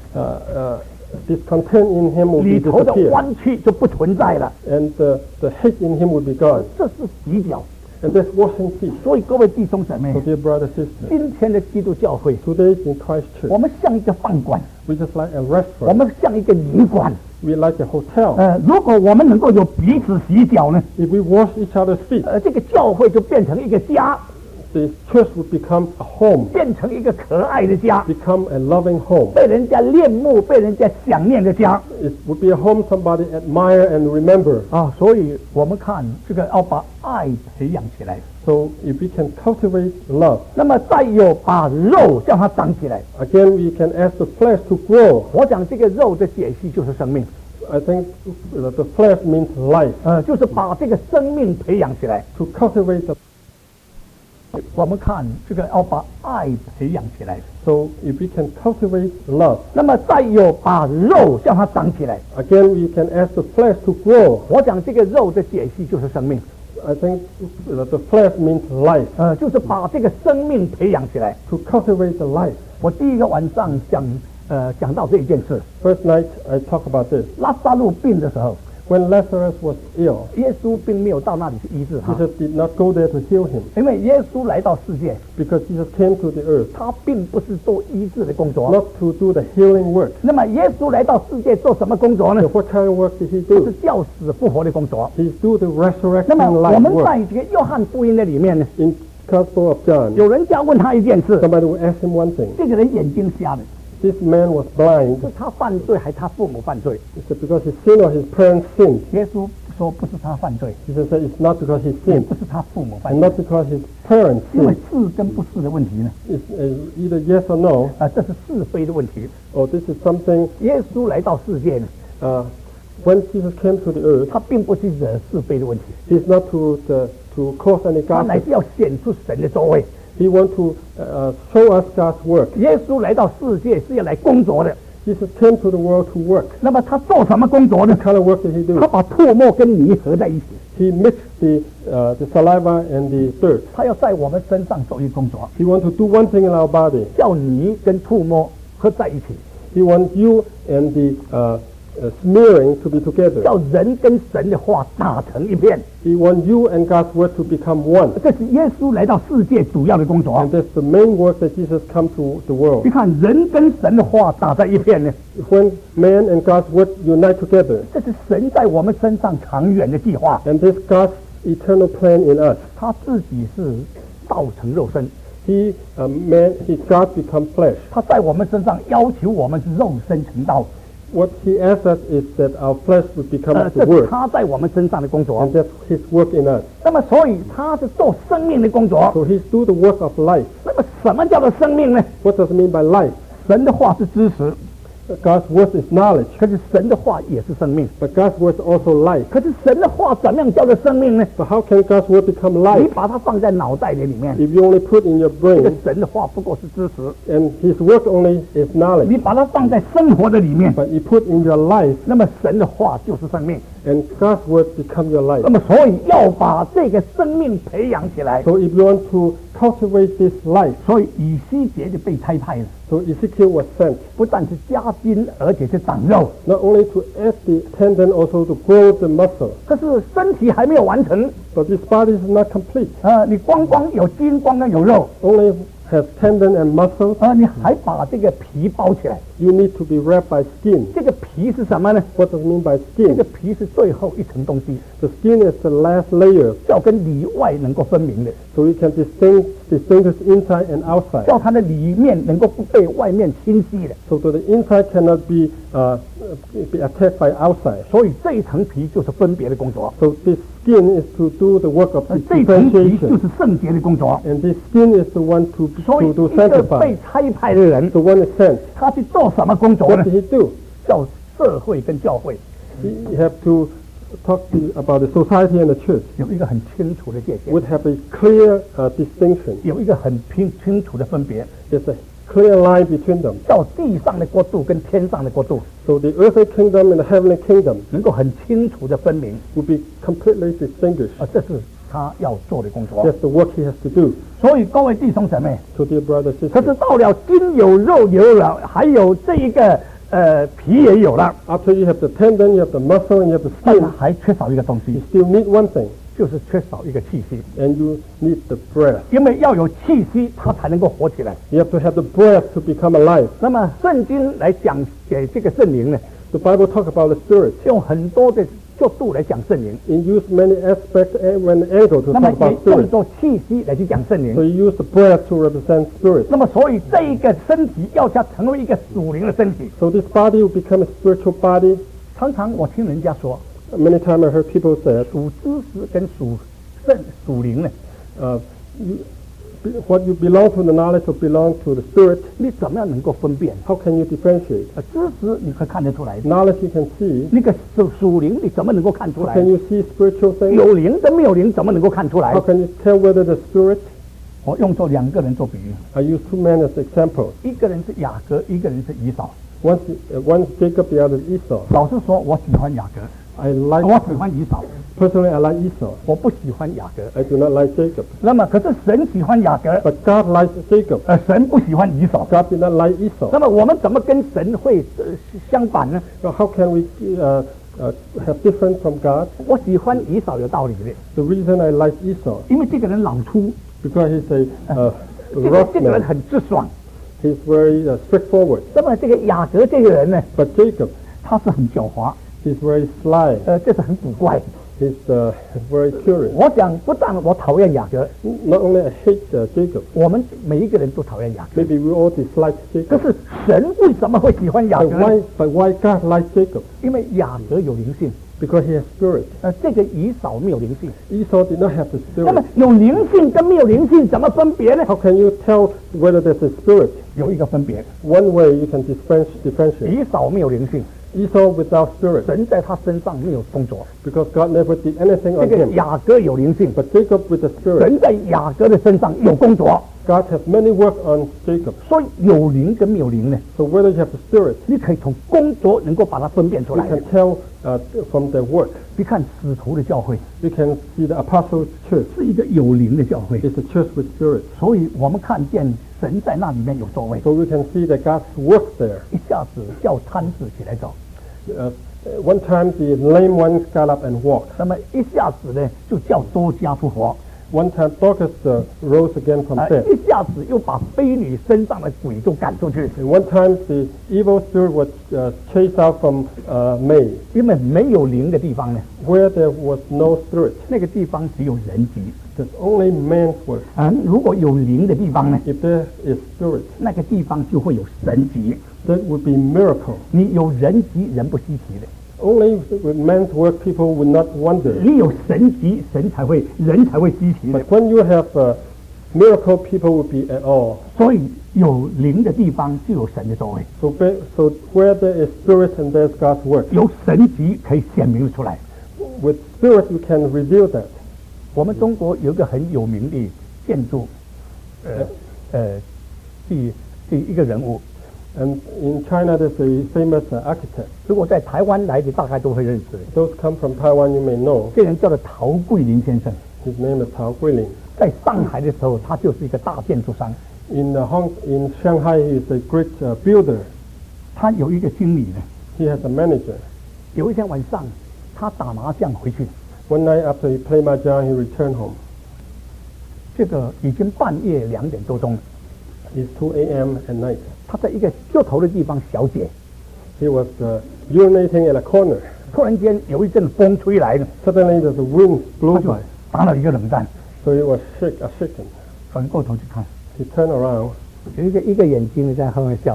discontent in him will 里 be 头的 disappeared, 弯曲就不存在了。 and the hate in him will be gone. 这是洗脚。 And that's washing feet. 所以各位弟兄姊妹 So，dear brother, sister, 今天的基督教会， today in Christ 我 Church, 们像一个饭馆， we just like a 我 restaurant. 们像一个旅馆。 We like a hotel. 如果我们能够有彼此洗脚呢， If we wash each other's feet, 这个教会就变成一个家， the church would become a home, 变成一个可爱的家， become a loving home. 被人家恋慕、被人家想念的家 It would be a home somebody admire and remember. 啊！所以我们看这个要把爱培养起来， So if we can cultivate love, 那么再有把肉叫它长起来。 again we can ask the flesh to grow. 我讲这个肉的解析就是生命， I think the flesh means life. 就是把这个生命培养起来。 To cultivate the 我们看这个要把爱培养起来， so if we can cultivate love, 那么再有把肉叫它长起来。 again we can ask the flesh to grow. 我讲这个肉的解析就是生命， I think the flesh means life. 就是把这个生命培养起来。 To cultivate the life. 我第一个晚上讲到这一件事， First night I talk about this. 拉萨路病的时候， When Lazarus was ill, 耶稣并没有到那里去医治他， Jesus did not go there to heal him 因为耶稣来到世界， because Jesus came to the earth 他并不是做医治的工作。 not to do the healing work. 那么耶稣来到世界做什么工作呢 So？what kind of work did he 就是 do? 叫死复活的工作。 He do the 那 resurrection 么我 life 们 work. 在这个约翰福音的里面呢， In Gospel of John, 有人家问他一件事， somebody will ask him one thing. 这个人眼睛瞎了， This man was blind. 是他犯罪还是他父母犯罪？ Is it because he sinned or his parents sinned? 耶稣说不是他犯罪， Jesus said it's not because he 也 sinned 不是他父母犯 and 罪， not because his parents 因为 sinned. 是跟不是的问题呢， It's either yes or no, 这是是非的问题。 or this is something. 耶稣来到世界呢， When Jesus came to the earth, 他并不是惹是非的问题， he's not to cause any 他乃 gossip. 是要显出神的作为。 He wants to show us God's work. 耶稣来到世界是要来工作的， Jesus came to the world to work. 那么他做什么工作呢 What？kind of work did he 他 do? 把唾沫跟泥合在一起， He mixed the saliva and the dirt. 他要在我们身上做一工作， He wants to do one thing in our body. 叫泥跟唾沫合在一起， He wants you and the smearing to be together. 叫人跟神的话打成一片。 He wants you and God's word to become one. 这是耶稣来到世界主要的工作 And。that's the main work that Jesus come to the world. 你看人跟神的话打在一片呢， When man and God's word unite together, 这是神在我们身上长远的计划。 and this God's eternal plan in us. 他自己是道成肉身， He God become flesh. 他在我们身上要求我们是肉身成道， What he asks us is that our flesh would become 这 the 是 word, 他在我们身上的工作 and。that's his work in us. 那么，所以他是做生命的工作。 So he's do the work of life. 那么，什么叫做生命呢？ What does it mean by life? 神的话是知识， God's word is knowledge, 可是神的话也是生命。 but God's word is also life. 可是神的话怎么样叫做生命呢？ But how can God's word become 你 life 把它放在脑袋里面， if you only put in your 这个 brain 神的话不过是知识； and his work only is knowledge? 你把它放在生活的里面， But you put in your life 那么神的话就是生命。 and God's word become your life. 那么，所以要把这个生命培养起来， So if you want to cultivate this life. 所以以西结就被差派了， So Ezekiel was sent 不但是加筋，而且是长肉。 not only to add the tendon, also to grow the muscle. 可是身体还没有完成， But this body is not complete. 你光光有筋，光光有肉， Only has tendon and muscle. 你还把这个皮包起来。 You need to be wrapped by skin. 这个皮是什么呢？ What does it mean by 这个 skin? 皮是最后一层东西， The skin is the last layer, 要跟里外能够分明的， so you can distinguish inside and outside. 叫它的里面能够不被外面侵袭的。 So that the inside cannot be attacked by outside. 所以这一层皮就是分别的工作， So this skin is to do the work of 这一层皮就 differentiation. 是圣洁的工作。 And this skin is the one to 所以 do 一个被 sanctify. 差派的人， The one is sent. 他去做什么工作 What 呢 did？he do? 叫社会跟教会 He have to talk about the society and the church. 有一个很清楚的界限， Would have a clear distinction. 有一个很清楚的分别， There's a clear line between them. 叫地上的国度跟天上的国度 So the earthly kingdom and the heavenly kingdom 能够很清楚的分明， will be completely distinguished. 这是他要做的工作。 That's the work he has to do. 所以各位弟兄姊妹， So dear brothers and 可是 sisters, 到了筋有肉有了，还有这一个皮也有了， after you have the tendon, you have the muscle, and you have the 但是 skin, 还缺少一个东 you 西， still need one thing, 就是缺少一个气息。 and you need the breath. 因为要有气息，它才能够活起来。 You have to have the breath to become alive. 那么圣经来讲给这个圣灵呢， The Bible talks about the spirit. 用很多的角度来讲圣灵， It uses many aspects and an angle to 那么 talk 也 about 用 spirit. 作气息来去讲圣 So 灵。 you use the breath to represent spirit. 那么所以这一个身体要它成为一个属灵的身体。 So this body will become a spiritual body. 常常我听人家说， Many times I heard people say, 属知识跟属灵呢， what you belong to the knowledge or belong to the spirit, 你怎么样能够分辨？ how can you differentiate? 知识你可以看得出来， Knowledge you can see. 那个属灵你怎么能够看出 How 来？ can you see spiritual things? 有灵跟没有灵怎么能够看出来 How？can you tell whether the spirit? 我用作两个人做比喻， I use two men as examples. 一个人是雅各，一个人是以扫。 One's Jacob, the other is Esau. 老实说，我喜欢雅各， I like 我喜欢以扫， personally I like Esau. 我不喜欢雅各。 I do not like Jacob. 那么，可是神喜欢雅各， But God likes Jacob. 神不喜欢以扫。 God did not like Esau. 那么，我们怎么跟神会相反呢？ So how can we have different from God? 我喜欢以扫有道理的， The reason I like Esau 因为这个人老粗， because he's a 这个 rough 人 man. 很直爽。 He's very straightforward. 那么，这个雅各这个人呢， But Jacob, 他是很狡猾， he's very sly. 这是很古怪。 He's very curious. 我想，不但我讨厌雅各， Not only I hate Jacob, 我们每一个人都讨厌雅各。 maybe we all dislike 可 Jacob. 是神为什么会喜欢雅 But 各呢？ why God likes Jacob? 因为雅各有灵性， Because he has spirit. 这个以扫没有灵性。 Esau did not have the 那么 spirit. 有灵性跟没有灵性怎么分别呢？ How can you tell whether there's a spirit? 有一个分别， One way you can differentiate. 以扫没有灵性， Esau without spirit, 神在他身上没有工作。 because God never did anything 这 on 个 him. 雅各有灵性， But Jacob with the spirit, 神在雅各的身上有工作。 God has many work on Jacob. 所以有灵跟没有灵呢， So whether you have the spirit, 你可以从工作能够把它分辨出 you 来。 can tell from their work. 你看使徒的教会 You can see the apostle church 是一个有灵的教会， is a church with spirit. 所以我们看见神在那里面有作为， So we can see that God's work there. 一下子叫瘫子起来走， One time the lame ones got up and walked. 那么一下子呢就叫多加复活。 One time Dorcas rose again from death. 一下子又把婢女身上的鬼都赶出去， And one time the evil spirit was chased out from May. 因为没有灵的地方呢， Where there was no spirit, 那个地方只有人级。 there's only man's work. 如果有灵的地方呢， If there is spirit, 那个地方就会有神级。 that would be miracle. 你有人级，人不稀奇的； Only with man's work, people would not wonder. 你有神级，人才会稀奇的 But。when you have miracle, people would be at awe. 所以有灵的地方就有神的作为， So where there is spirit and there's God's work. 有神级可以显明出来。 With spirit, you can reveal that. 我们中国有一个很有名的建筑，第一个人物， And in China, there's a famous architect. 如果在台湾来的大概都会认识。 Those come from Taiwan, you may know. 这人叫做陶桂林先生。 His name is Tao Guilin. 在上海的时候，他就是一个大建筑商。 In Shanghai, he is a great builder. 他有一个经理呢。 He has a manager. 有一天晚上，他打麻将回去。 One night after he played mahjong, he returned home. 这个已经半夜2点多钟了。 It's 2 a.m. at night. 他在一个就头的地方小解。 He was urinating at a corner. 突然间有一阵风吹来了。 Suddenly, the wind blew 他就 by. 打了一个冷战。 So he was shaken. 转过头去看， He turned around. 有一个眼睛在后面笑。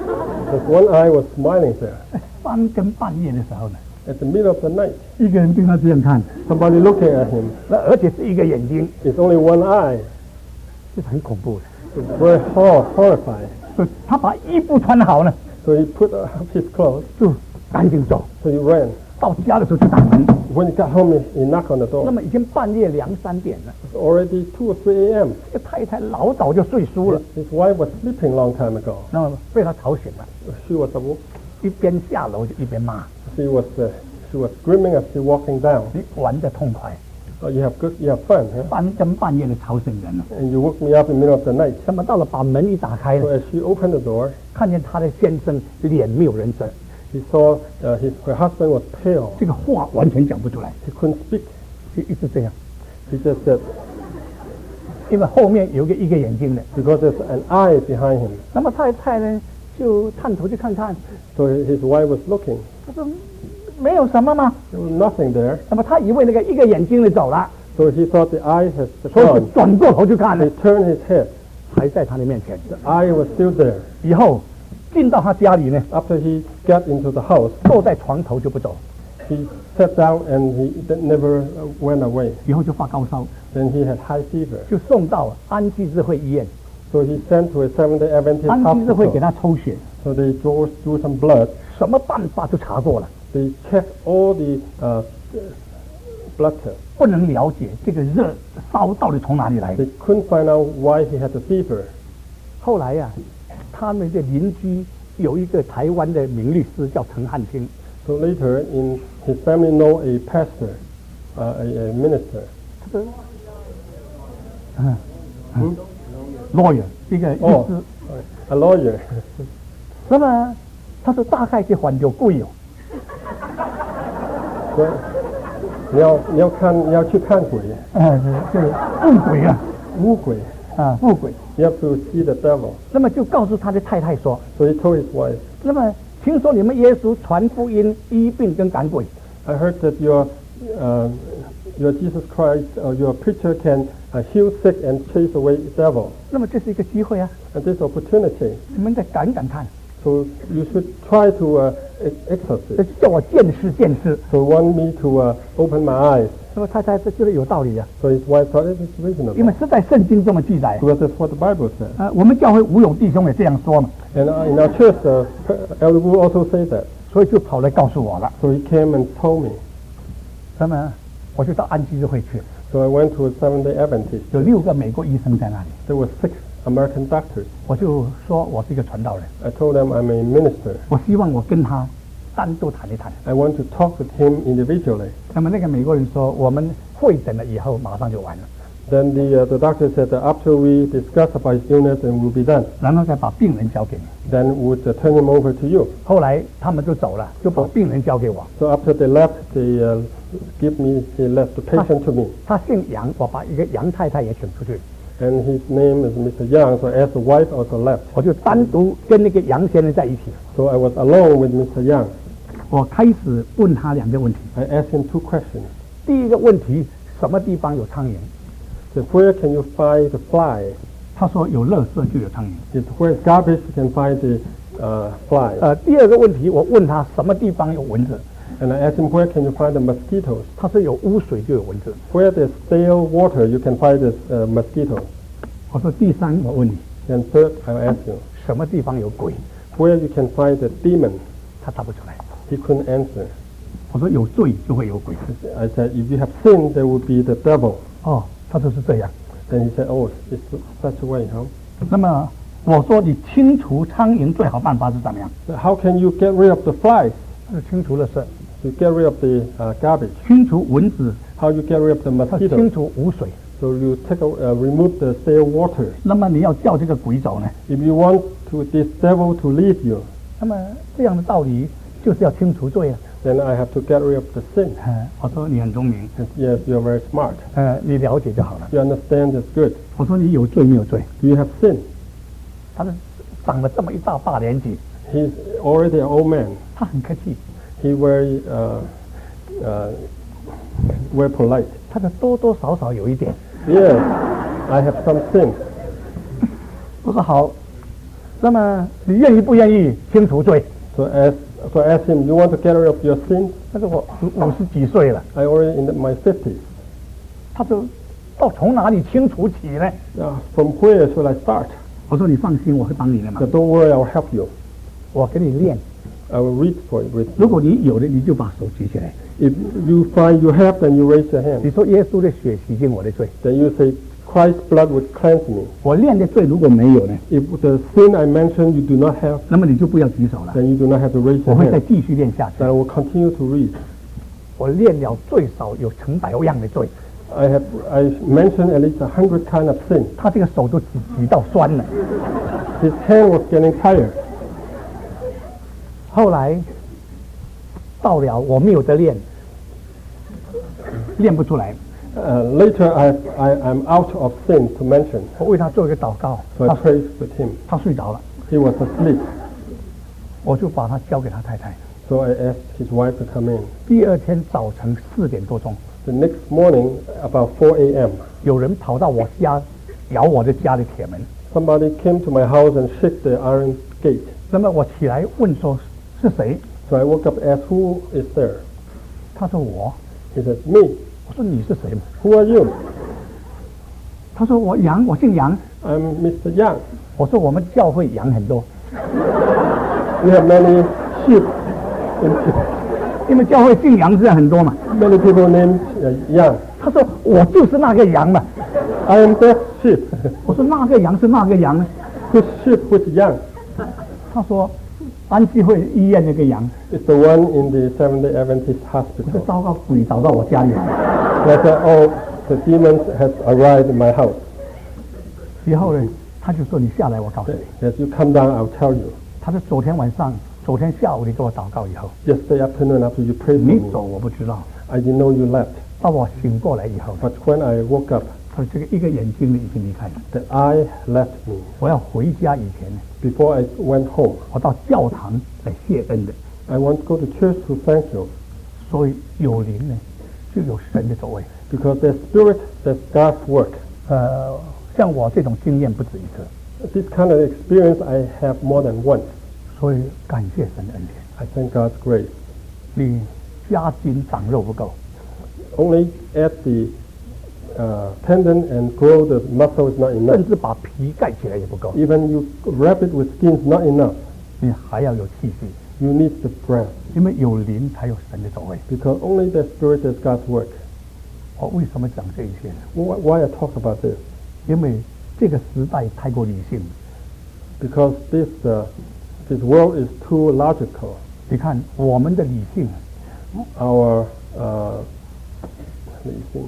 His one eye was smiling there. 3更半夜的时候呢， At the middle of the night, 一个人对他这样看， somebody looking at him. 而且是一个眼睛， It's only one eye. 是很恐怖的。 It's very horrifying. 所以他把衣服穿好了， So he put up his clothes. 就赶紧走。 So he ran. 到家的时候就打门， When he got home, he knocked on the 那 door. 么已经半夜2、3点了。 It's already 2 or 3 a.m. 这个太太老早就睡熟了， His wife was sleeping long time ago. 那么被他吵醒了， She was awoke. 一边下楼就一边骂 She was screaming as she walking down. 你玩得痛快 ：“Oh, you have fun, huh? ，3更半夜的吵醒人了。 And you woke me up in the middle of the night." 那么到了把门一打开 So 了， as she opened the door, 看见他的先生脸没有人色， he saw her husband was pale. 这个话完全讲不出来， He couldn't speak. 就一直这样， He just said, 因为后面有一个眼睛的。 because there's an eye behind him. 那么太太呢就探头去看看， So his wife was looking. 他说没有什么嘛。 There was nothing there. 那么他以为那个一个眼睛的走了， So he thought the eye had 所以就 gone. 转过头去看了 He，turned his head. 还在他的面前。 The eye was still there. 以后进到他家里呢， After he got into the house, 坐在床头就不走， he sat down and he never went away. 以后就发高烧， Then he had high fever. 就送到安济智慧医院。 So he sent to a Seventh-day Adventist 安济智慧给 hospital. 他抽血， So they drew some blood. 什么办法都查过了， They checked all the blood tests. 不能了解这个热烧到底从哪里来的。 They couldn't find out why he had the fever. 后来呀、他们的邻居有一个台湾的名律师叫陈汉卿， So later, in his family know a pastor, a minister. 他说，lawyer 一个律师， Oh, a lawyer. 那么他说大概是还就贵哦， So, 你要去看鬼， 就是富贵啊， 巫鬼。 富贵。 You have to see the devil. 那么就告诉他的太太说， So he told his wife, 那么听说你们耶稣传福音、医病跟赶鬼， I heard that your Jesus Christ, your preacher can heal sick and chase away devil. 那么这是一个机会啊， And this opportunity. 你们再赶赶看， So you should try to exorcise. 叫我见识见识。 So want me to open my eyes. 那么太太这就是有道理啊， So his wife thought it was 因为 reasonable. 是在圣经这么记载。 Because that's what the Bible says. 我们教会吴勇弟兄也这样说嘛， And in our church, Elder Wu also say that. 所以就跑来告诉我了。 So he came and told me. 那么我就到安基智会去， So I went to a Seventh-day Adventist. 有6个美国医生在那里， There were 6 American doctors. 我就说我是一个传道人， I told them I'm a minister. 我希望我跟他单独谈一谈。 I want to talk with him individually. 那么那个美国人说，我们会诊了以后马上就完了， Then the doctor said that after we discuss about his illness and we'll be done, 然后再把病人交给你。 then would turn him over to you. 后来他们就走了，就把病人交给我。 So after they left, they left the patient to me. 他姓杨，我把一个杨太太也请出去， And his name is Mr. Yang, so as the wife also left. 我就单独跟那个杨先生在一起。 So I was alone with Mr. Yang. 我开始问他2个问题。 I asked him 2 questions. 第一个问题，什么地方有苍蝇？ So where can you find the fly? 他说有垃圾就有苍蝇。 It's where garbage you can find the fly. 第二个问题，我问他什么地方有蚊子？ And I asked him where can you find the mosquitoes? 他说有污水就有蚊子。 Where there's stale water, you can find the mosquitoes. 我说第三，我问你， And third, I asked you 什么地方有鬼？ where you can find the demon. 他答不出来。 He couldn't answer. 我说有罪就会有鬼。 I said, if you have sinned, there will be the devil. 哦，他说是这样。 Then he said, oh, it's such a way, huh? 那么我说你清除苍蝇最好办法是怎么样？ How can you get rid of the flies? 是清除垃圾， You get rid of the garbage. 清除蚊子， How you get rid of the 他清 mosquitoes? 除污水。 So you remove the stale water. 那么你要叫这个鬼走呢？ If you want this devil to leave you, 那么这样的道理就是要清除罪啊。 then I have to get rid of the sin. 我说你很聪明， And yes, you're very smart. 你了解就好了。 You understand is good. 我说你有罪没有罪？ Do you have sin? 他是长了这么一大年纪， He's already an old man. 他很客气， He very very polite. 他的多多少少有一点。 Yes, I have some sin. 我说好，那么你愿意不愿意清除罪？ So I asked him, you want to get rid of your sin? 他说我50几岁了， I already in my 50s. 他说到从哪里清除起呢？ From where should I start? 我说你放心，我会帮你的嘛 So，don't worry, I'll help you. 我给你练。 I will read for you. 如果你有的，你就把手举起来。 If you find you have, then you raise your 你 hand. 说耶稣的血洗净我的罪。 Then you say, Christ's blood would cleanse me. 我练的罪如果没有呢， If the sin I mentioned you do not have, 那么你就不要举手了。 then you do not have to raise 我 your 会再 hand. 继续练下去 Then。I will continue to read. 我练了最少有成百样的罪， I mentioned at least 100 kind of sin. 他这个手都举到酸了。 His hand was getting tired. 后来到了我没有得练，练不出来。 Later, I'm out of sin to mention. 我为他做一个祷告， So I prayed with him. 他睡着了， He was asleep. 我就把他交给他太太。 So I asked his wife to come in. 第二天早晨4点多钟， The next morning, about 4 a.m., 有人跑到我家，咬我的家的铁门。 somebody came to my house and shook the iron gate. 那么我起来问说是谁？ So I woke up and asked, who is there? 他说我。 He said, me. 我说你是谁？ Who are you? 他说我杨，我姓杨。 I'm Mr. Yang. 我说我们教会羊很多， We have many sheep. 因为教会姓杨是很多嘛。 Many people named Yang. 他说我就是那个羊嘛。 I am that sheep. 我说那个羊是那个羊呢？ Which sheep? Which Yang? 他说安基会医院那个羊。 It's the one in the Seventh-day Adventist 我说 hospital. 糟糕，鬼找到我家里来。 I said, oh, the demons has arrived in my house. 以后呢，他就说你下来，我告诉你。 As you come down, I'll tell you. 他说昨天下午你给我祷告以后， Yesterday afternoon after you prayed 你 for 走 me, 我不知道。 I didn't know you left. 到我醒过来以后， But when I woke up, 他说这个一个眼睛已经离开了。 the eye left me. 我要回家以前呢， Before I went home, 我到教堂来谢恩的。 I want to go to church to thank you. 所以有灵呢，就有神的作为。 Because the Spirit, that's God's work. 像我这种经验不止一次， This kind of experience I have more than once. 所以感谢神的恩典。 I thank God's grace. 你加筋长肉不够， Only add the tendon and grow the muscle is not 甚 enough. 至把皮盖起来也不够， Even you wrap it with skin is not enough. 你还要有气息， You need the breath. 因为有灵才有神的作为。 Because only the Spirit is God's work. 我为什么讲这一些呢？ Why I talk about this? 因为这个时代太过理性。 Because this world is too logical. 你看我们的理性， Our 理性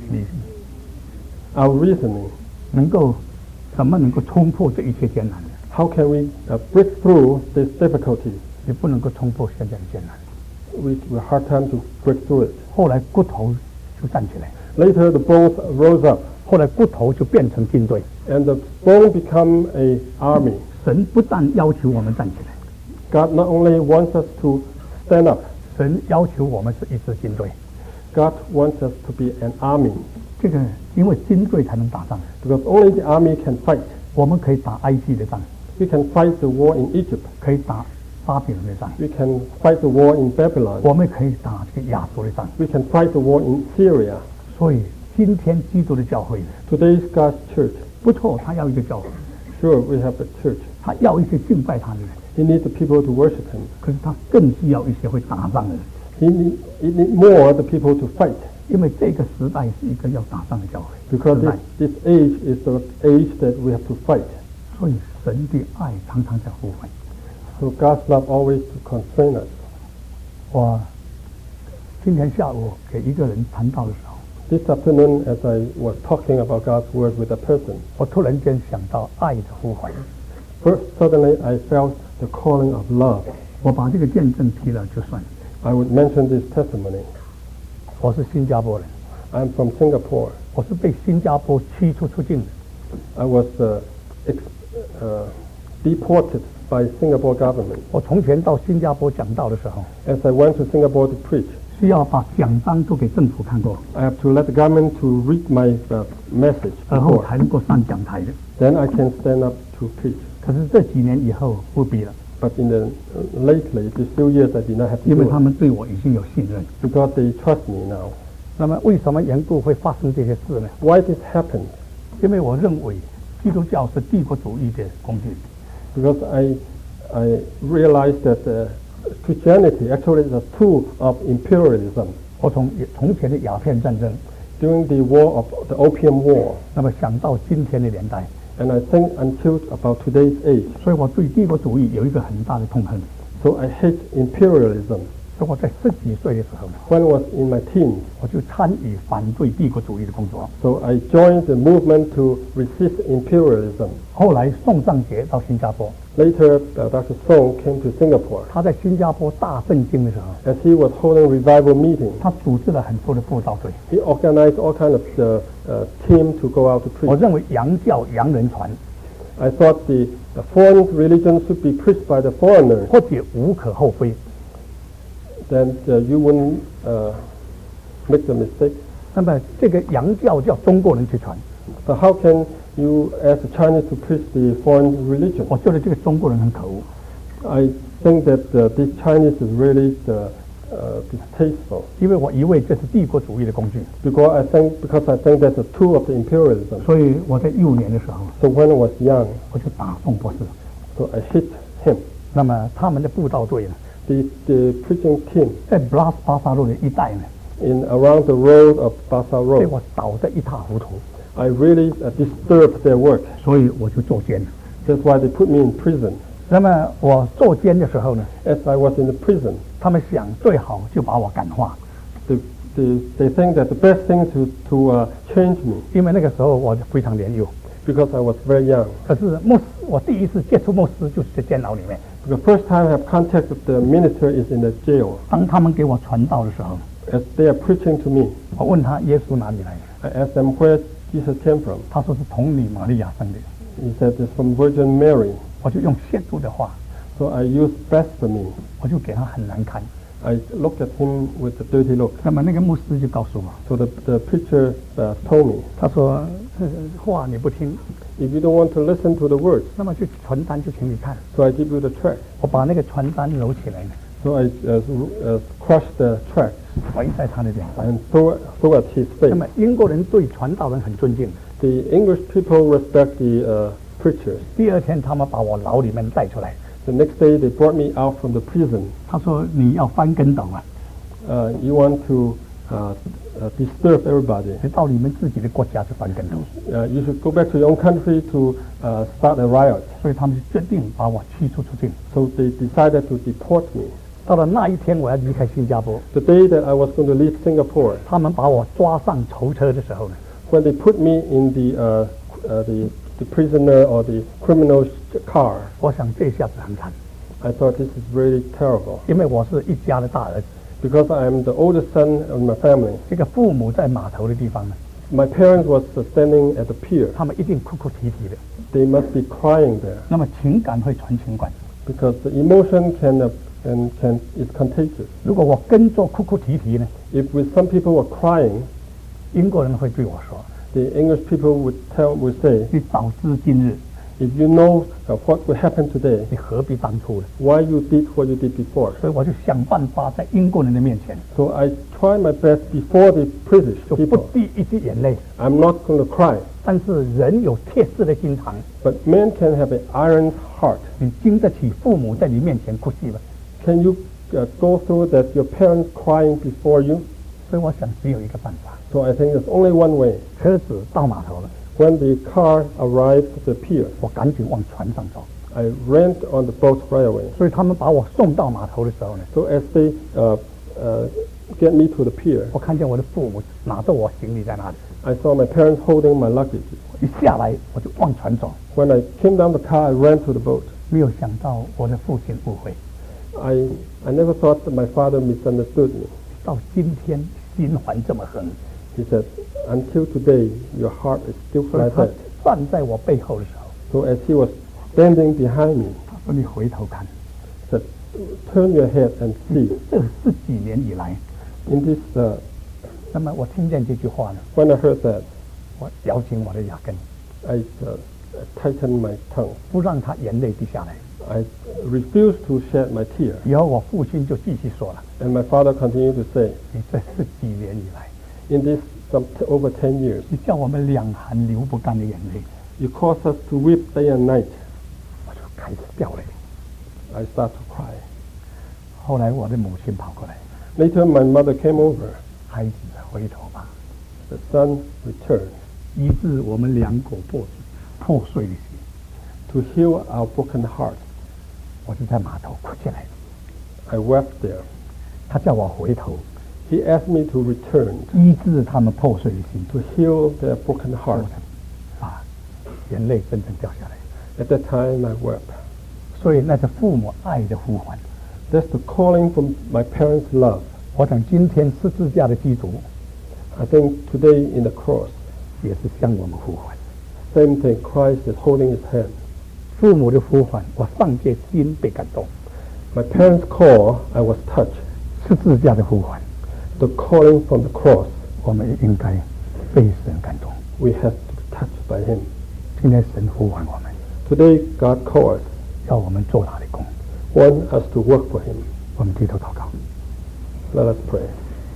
our reasoning. 怎么能够冲破这一切艰难呢？ How can we break through these difficulties? 你不能够冲破现在的艰难。 We hard time to break through it. 后来骨头就站起来， Later the bones rose up, 后来骨头就变成军队。 and the bone become a army. 神不但要求我们站起来， God not only wants us to stand up, 神要求我们是一支军队。 God wants us to be an army. 这个因为军队才能打仗， Because only the army can fight. 我们可以打埃及的仗， We can fight the war in Egypt. 可以打巴比伦的仗， We can fight the war in Babylon. 我们可以打这个亚述的仗。 We can fight the war in Syria. 所以今天基督的教会 Today's God's church. 不错，他要一个教会， Sure, we have a church. 他要一些敬拜他的人， He needs the people to worship him. 可是他更需要一些会打仗的人， He need more the people to fight. 因为这个时代是一个要打仗的教会 Because 时代， this age is the age that we have to fight. 所以神的爱常常在呼唤。 So God's love always to constrain us. 我今天下午给一个人谈到的时候， This afternoon, as I was talking about God's word with a person, 我突然间想到爱的呼唤， first suddenly I felt the calling of love. 我把这个见证提了就算。 I would mention this testimony. 我是新加坡人， I'm from Singapore. 我是被新加坡驱逐出境的。 I was deported by Singapore government. 我从前到新加坡讲道的时候， As I went to Singapore to preach, 需要把奖章都给政府看过， I have to let the government to read my message 然后 before. 才能够上讲台的。 Then I can stand up to preach. 可是这几年以后不必了， But in the lately, these few years, I did not have to 因为 do 他 it 们对我已经有信任。 because they trust me now. 那么为什么缘故会发生这些事呢？ Why this happened? 因为我认为基督教是帝国主义的工具。 Because I realized that Christianity actually is a tool of imperialism. 我从前的鸦片战争， During the war of the Opium War, 那么想到今天的年代， and I think until about today's age, 所以我对帝国主义有一个很大的痛恨。 so I hate imperialism. 所以我在10几岁的时候呢， When I was in my teens, 我就参与反对帝国主义的工作。 so I joined the movement to resist imperialism. 后来宋尚杰到新加坡， Later, Dr. Song came to Singapore. 他在新加坡大震惊的时候， As he was holding revival meetings, 他组织了很多的布道队。 he organized all kinds of team to go out to 我 preach. 认为洋教洋人传， I thought the foreign religion should be preached by the foreigners. 或者无可厚非。 Then you wouldn't make the mistake. 那么这个洋教叫中国人去传， But how can you ask the Chinese to preach the foreign religion? 我觉得这个中国人很可恶。 I think that this Chinese is really distasteful 因为我以为这是帝国主义的工具， because I think that's a tool of the imperialism. 所以我在幼年的时候， So when I was young, 我就打宋博士。 so I hit him. 那么他们的布道队呢， The preaching team 在巴萨路的一带呢， in around the road of Basa 被 Road, 我捣得一塌糊涂， I really disturbed their work. 所以我就坐监。 That's why they put me in prison. 那么我坐监的时候呢， As I was in the prison, 他们想最好就把我感化， they think that the best thing to change me 因为那个时候我非常年幼。 because I was very young. 可是我第一次接触牧师就是在监牢里面。 The first time I have contact with the minister is in the jail. 当他们给我传道的时候， As they are preaching to me, 我问他耶稣哪里来的， I asked them where Jesus came from. 他说是童女玛利亚生的。 He said it's from Virgin Mary. 我就用亵渎的话， So I used blasphemy. 我就给他很难堪。 I looked at him with a dirty look. 那么那个牧师就告诉我， So the preacher told me, 他说话你不听， if you don't want to listen to the words, 那么就传单就请你看。 so I give you the tract. 我把那个传单揉起来， So I crushed the tract 围在他的脸上。 and threw at his 那 face. 么英国人对传道人很尊敬。 The English people respect the preachers. 第二天他们把我牢里面带出来， The next day they brought me out from the prison. 他说你要翻跟斗啊， You want to disturb everybody. 你到你们自己的国家去翻跟斗。 You should go back to your own country to start a riot. 所以他们就决定把我驱逐出境。 So they decided to deport me. 到了那一天我要离开新加坡， The day that I was going to leave Singapore, 他们把我抓上囚车的时候呢， when they put me in the prisoner or the criminal's car, 我想这下子很惨， I thought this is really terrible 因为我是一家的大儿子， because I am the oldest son of my family. 这个父母在码头的地方呢， My parents was standing at the pier. 他们一定哭哭啼啼的， They must be crying there 那么情感会传情感。 because the emotion is contagious. 如果我跟着哭哭啼啼呢， If with some people were crying, 英国人会对我说 the English people would say, 你早知今日， if you know what will happen today, 你何必当初呢？ why you did what you did before? 所以我就想办法在英国人的面前 So I try my best before the British 就不 people. 滴一滴眼泪。 I'm not going to cry, 但是人有铁丝的心肠， but man can have an iron heart. 你经得起父母在你面前哭泣吗？ Can you go through that your parents crying before you? 所以我想只有一个办法， So I think there's only one way. 车子到码头了， When the car arrived at the pier, 我赶紧往船上走。 I ran on the boat right away. 所以他们把我送到码头的时候呢， So as they get me to the pier. 我看见我的父母拿着我行李在那里， I saw my parents holding my luggage. 一下来我就往船走， When I came down the car, I ran to the boat. 没有想到我的父亲误会， I never thought that my father misunderstood me. 到今天心还这么狠， He said, until today, your heart is still 所以 like 他 that. 站在我背后的时候， So as he was standing behind me, 他说你回头看， he said, turn your head and see. 这是几年以来， In this, 那么我听见这句话呢， when I heard that, 我咬紧我的牙根， I tightened my tongue. 不让他眼泪滴下来。 I refused to shed my tear. 以后我父亲就继续说了， And my father continued to say, 你这是几年以来， in this over 10 years, 你叫我们两行流不干的眼泪， you caused us to weep day and night. 我就开始掉泪。 I start to cry. 后来我的母亲跑过来， Later, my mother came over. 孩子回头吧， The son returned 医治我们两口破碎的心。 to heal our broken heart. 我就在码头哭起来， I wept there. 他叫我回头， He asked me to return 医治他们破碎的心， to heal their broken 我 heart. 才把眼泪真正掉下来。 At that time, I wept. 所以那是父母爱的呼唤。 That's the calling from my parents' love. 我想今天十字架的基督 I think today in the cross, 也是向我们呼唤。 same thing, Christ is holding his hand. 父母的呼唤，我上界心被感动； My parents' call, I was touched. 十字架的呼唤， The calling from the cross, 我们应该被神感动。 we have to be touched by him. 今天神呼唤我们， Today, God calls us, 要我们做他的工。 want us to work for him. 我们低头祷告， Let us pray.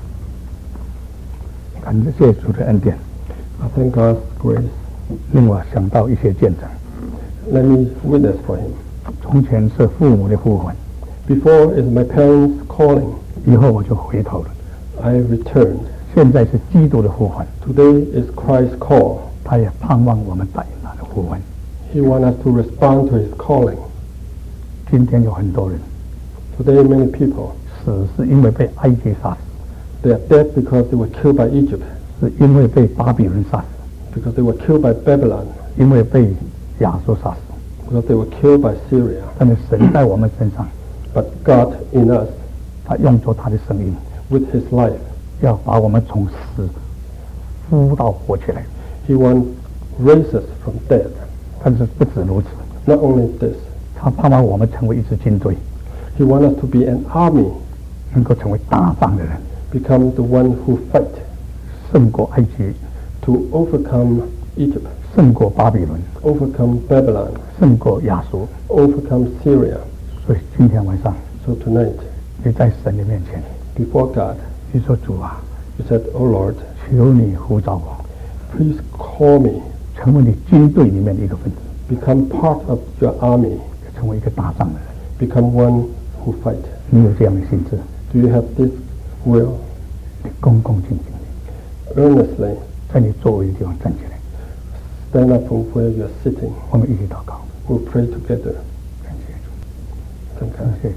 感谢主的恩典， I thank God's grace. 令我想到一些见证。 Let me witness for him. 从前是父母的呼唤， Before is my parents' calling. 以后我就回头了。 I returned. 现在是基督的呼唤， Today is Christ's call. 他也盼望我们答应他的呼唤。 He wants us to respond to his calling. 今天有很多人 Today, many people, 死是因为被埃及杀死， they are dead because they were killed by Egypt, 是因为被巴比伦杀死， because they were killed by Babylon, 因为被亚述杀死。 because they were killed by Syria. 但是神在我们身上， But God in us, 他用着他的声音， with his life, 要把我们从死呼到活起来。 he wants to raise us from death. 但是不止如此， Not only this, 他盼望我们成为一支军队， he wants us to be an army, 能够成为打仗的人， become the one who fight 胜过埃及， to overcome Egypt, 胜过巴比伦， overcome Babylon, 胜过亚述。 overcome Syria. 所以今天晚上， So tonight, 你在神的面前， before God, 你说主啊， you said, Oh Lord, 求你呼召我， please call me, 成为你军队里面的一个分子， become part of your army, 成为一个打仗的人。 become one who fight. 你有这样的心智， Do you have this will? 你恭恭敬敬的 Earnestly 在你座位的地方站起来， stand up from where you are sitting. 我们一起祷告。 We'll pray together. 感谢主， Thank 感 God. 谢主，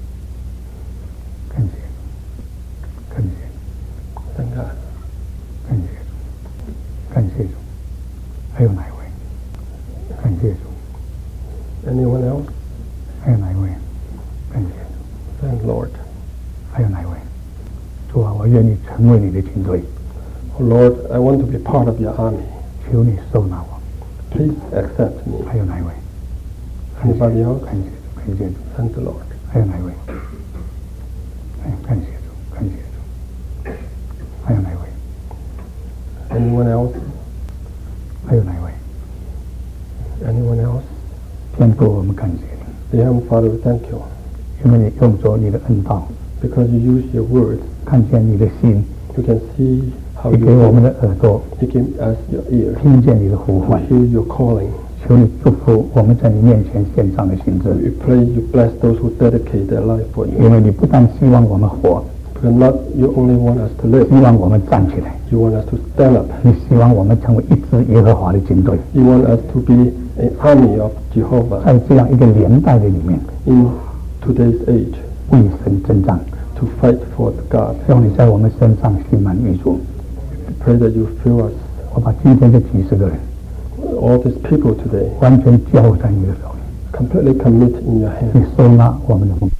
感谢主，感谢主， Thank God. 感谢主，感谢主。还有哪一位？感谢主。 Anyone else? 还有哪一位？感谢主。 Thank Lord. 还有哪一位？主啊，我愿意成为你的军队， Oh Lord, I want to be part of your army. 求你收纳我。 Please accept me. 还有哪一位？ Anybody else? 感谢主，感谢主。 Thank the Lord. 还有哪一位？哎，感谢主，感谢主。还有哪一位？ Anyone else? 还有哪一位？ Anyone else? 天父，我们感谢你， Dear Heavenly Father, we thank you 因为你用着你的恩道， because you use your words. 看见你的心， You can see how 你给我 you 们的耳朵 give us your ear 听见你的呼 to 唤。 hear your calling. 求你祝福我们在你面前献上的心智， We pray you bless those who dedicate their life for 因 you. 为你不但希望我们活， Because not you only want us to live, 希望我们站起来， you want us to stand up. 你希望我们成为一支耶和华的军队。 You want us to be an army of Jehovah 在这样一个年代的里面， in today's age 为神征战， to fight for God. 希望你在我们身上心满意足。 Pray that you fill us, 我把今天这几十个人 all these people today, 完全交在你的手里， completely commit in your hands. 你收纳我们的梦。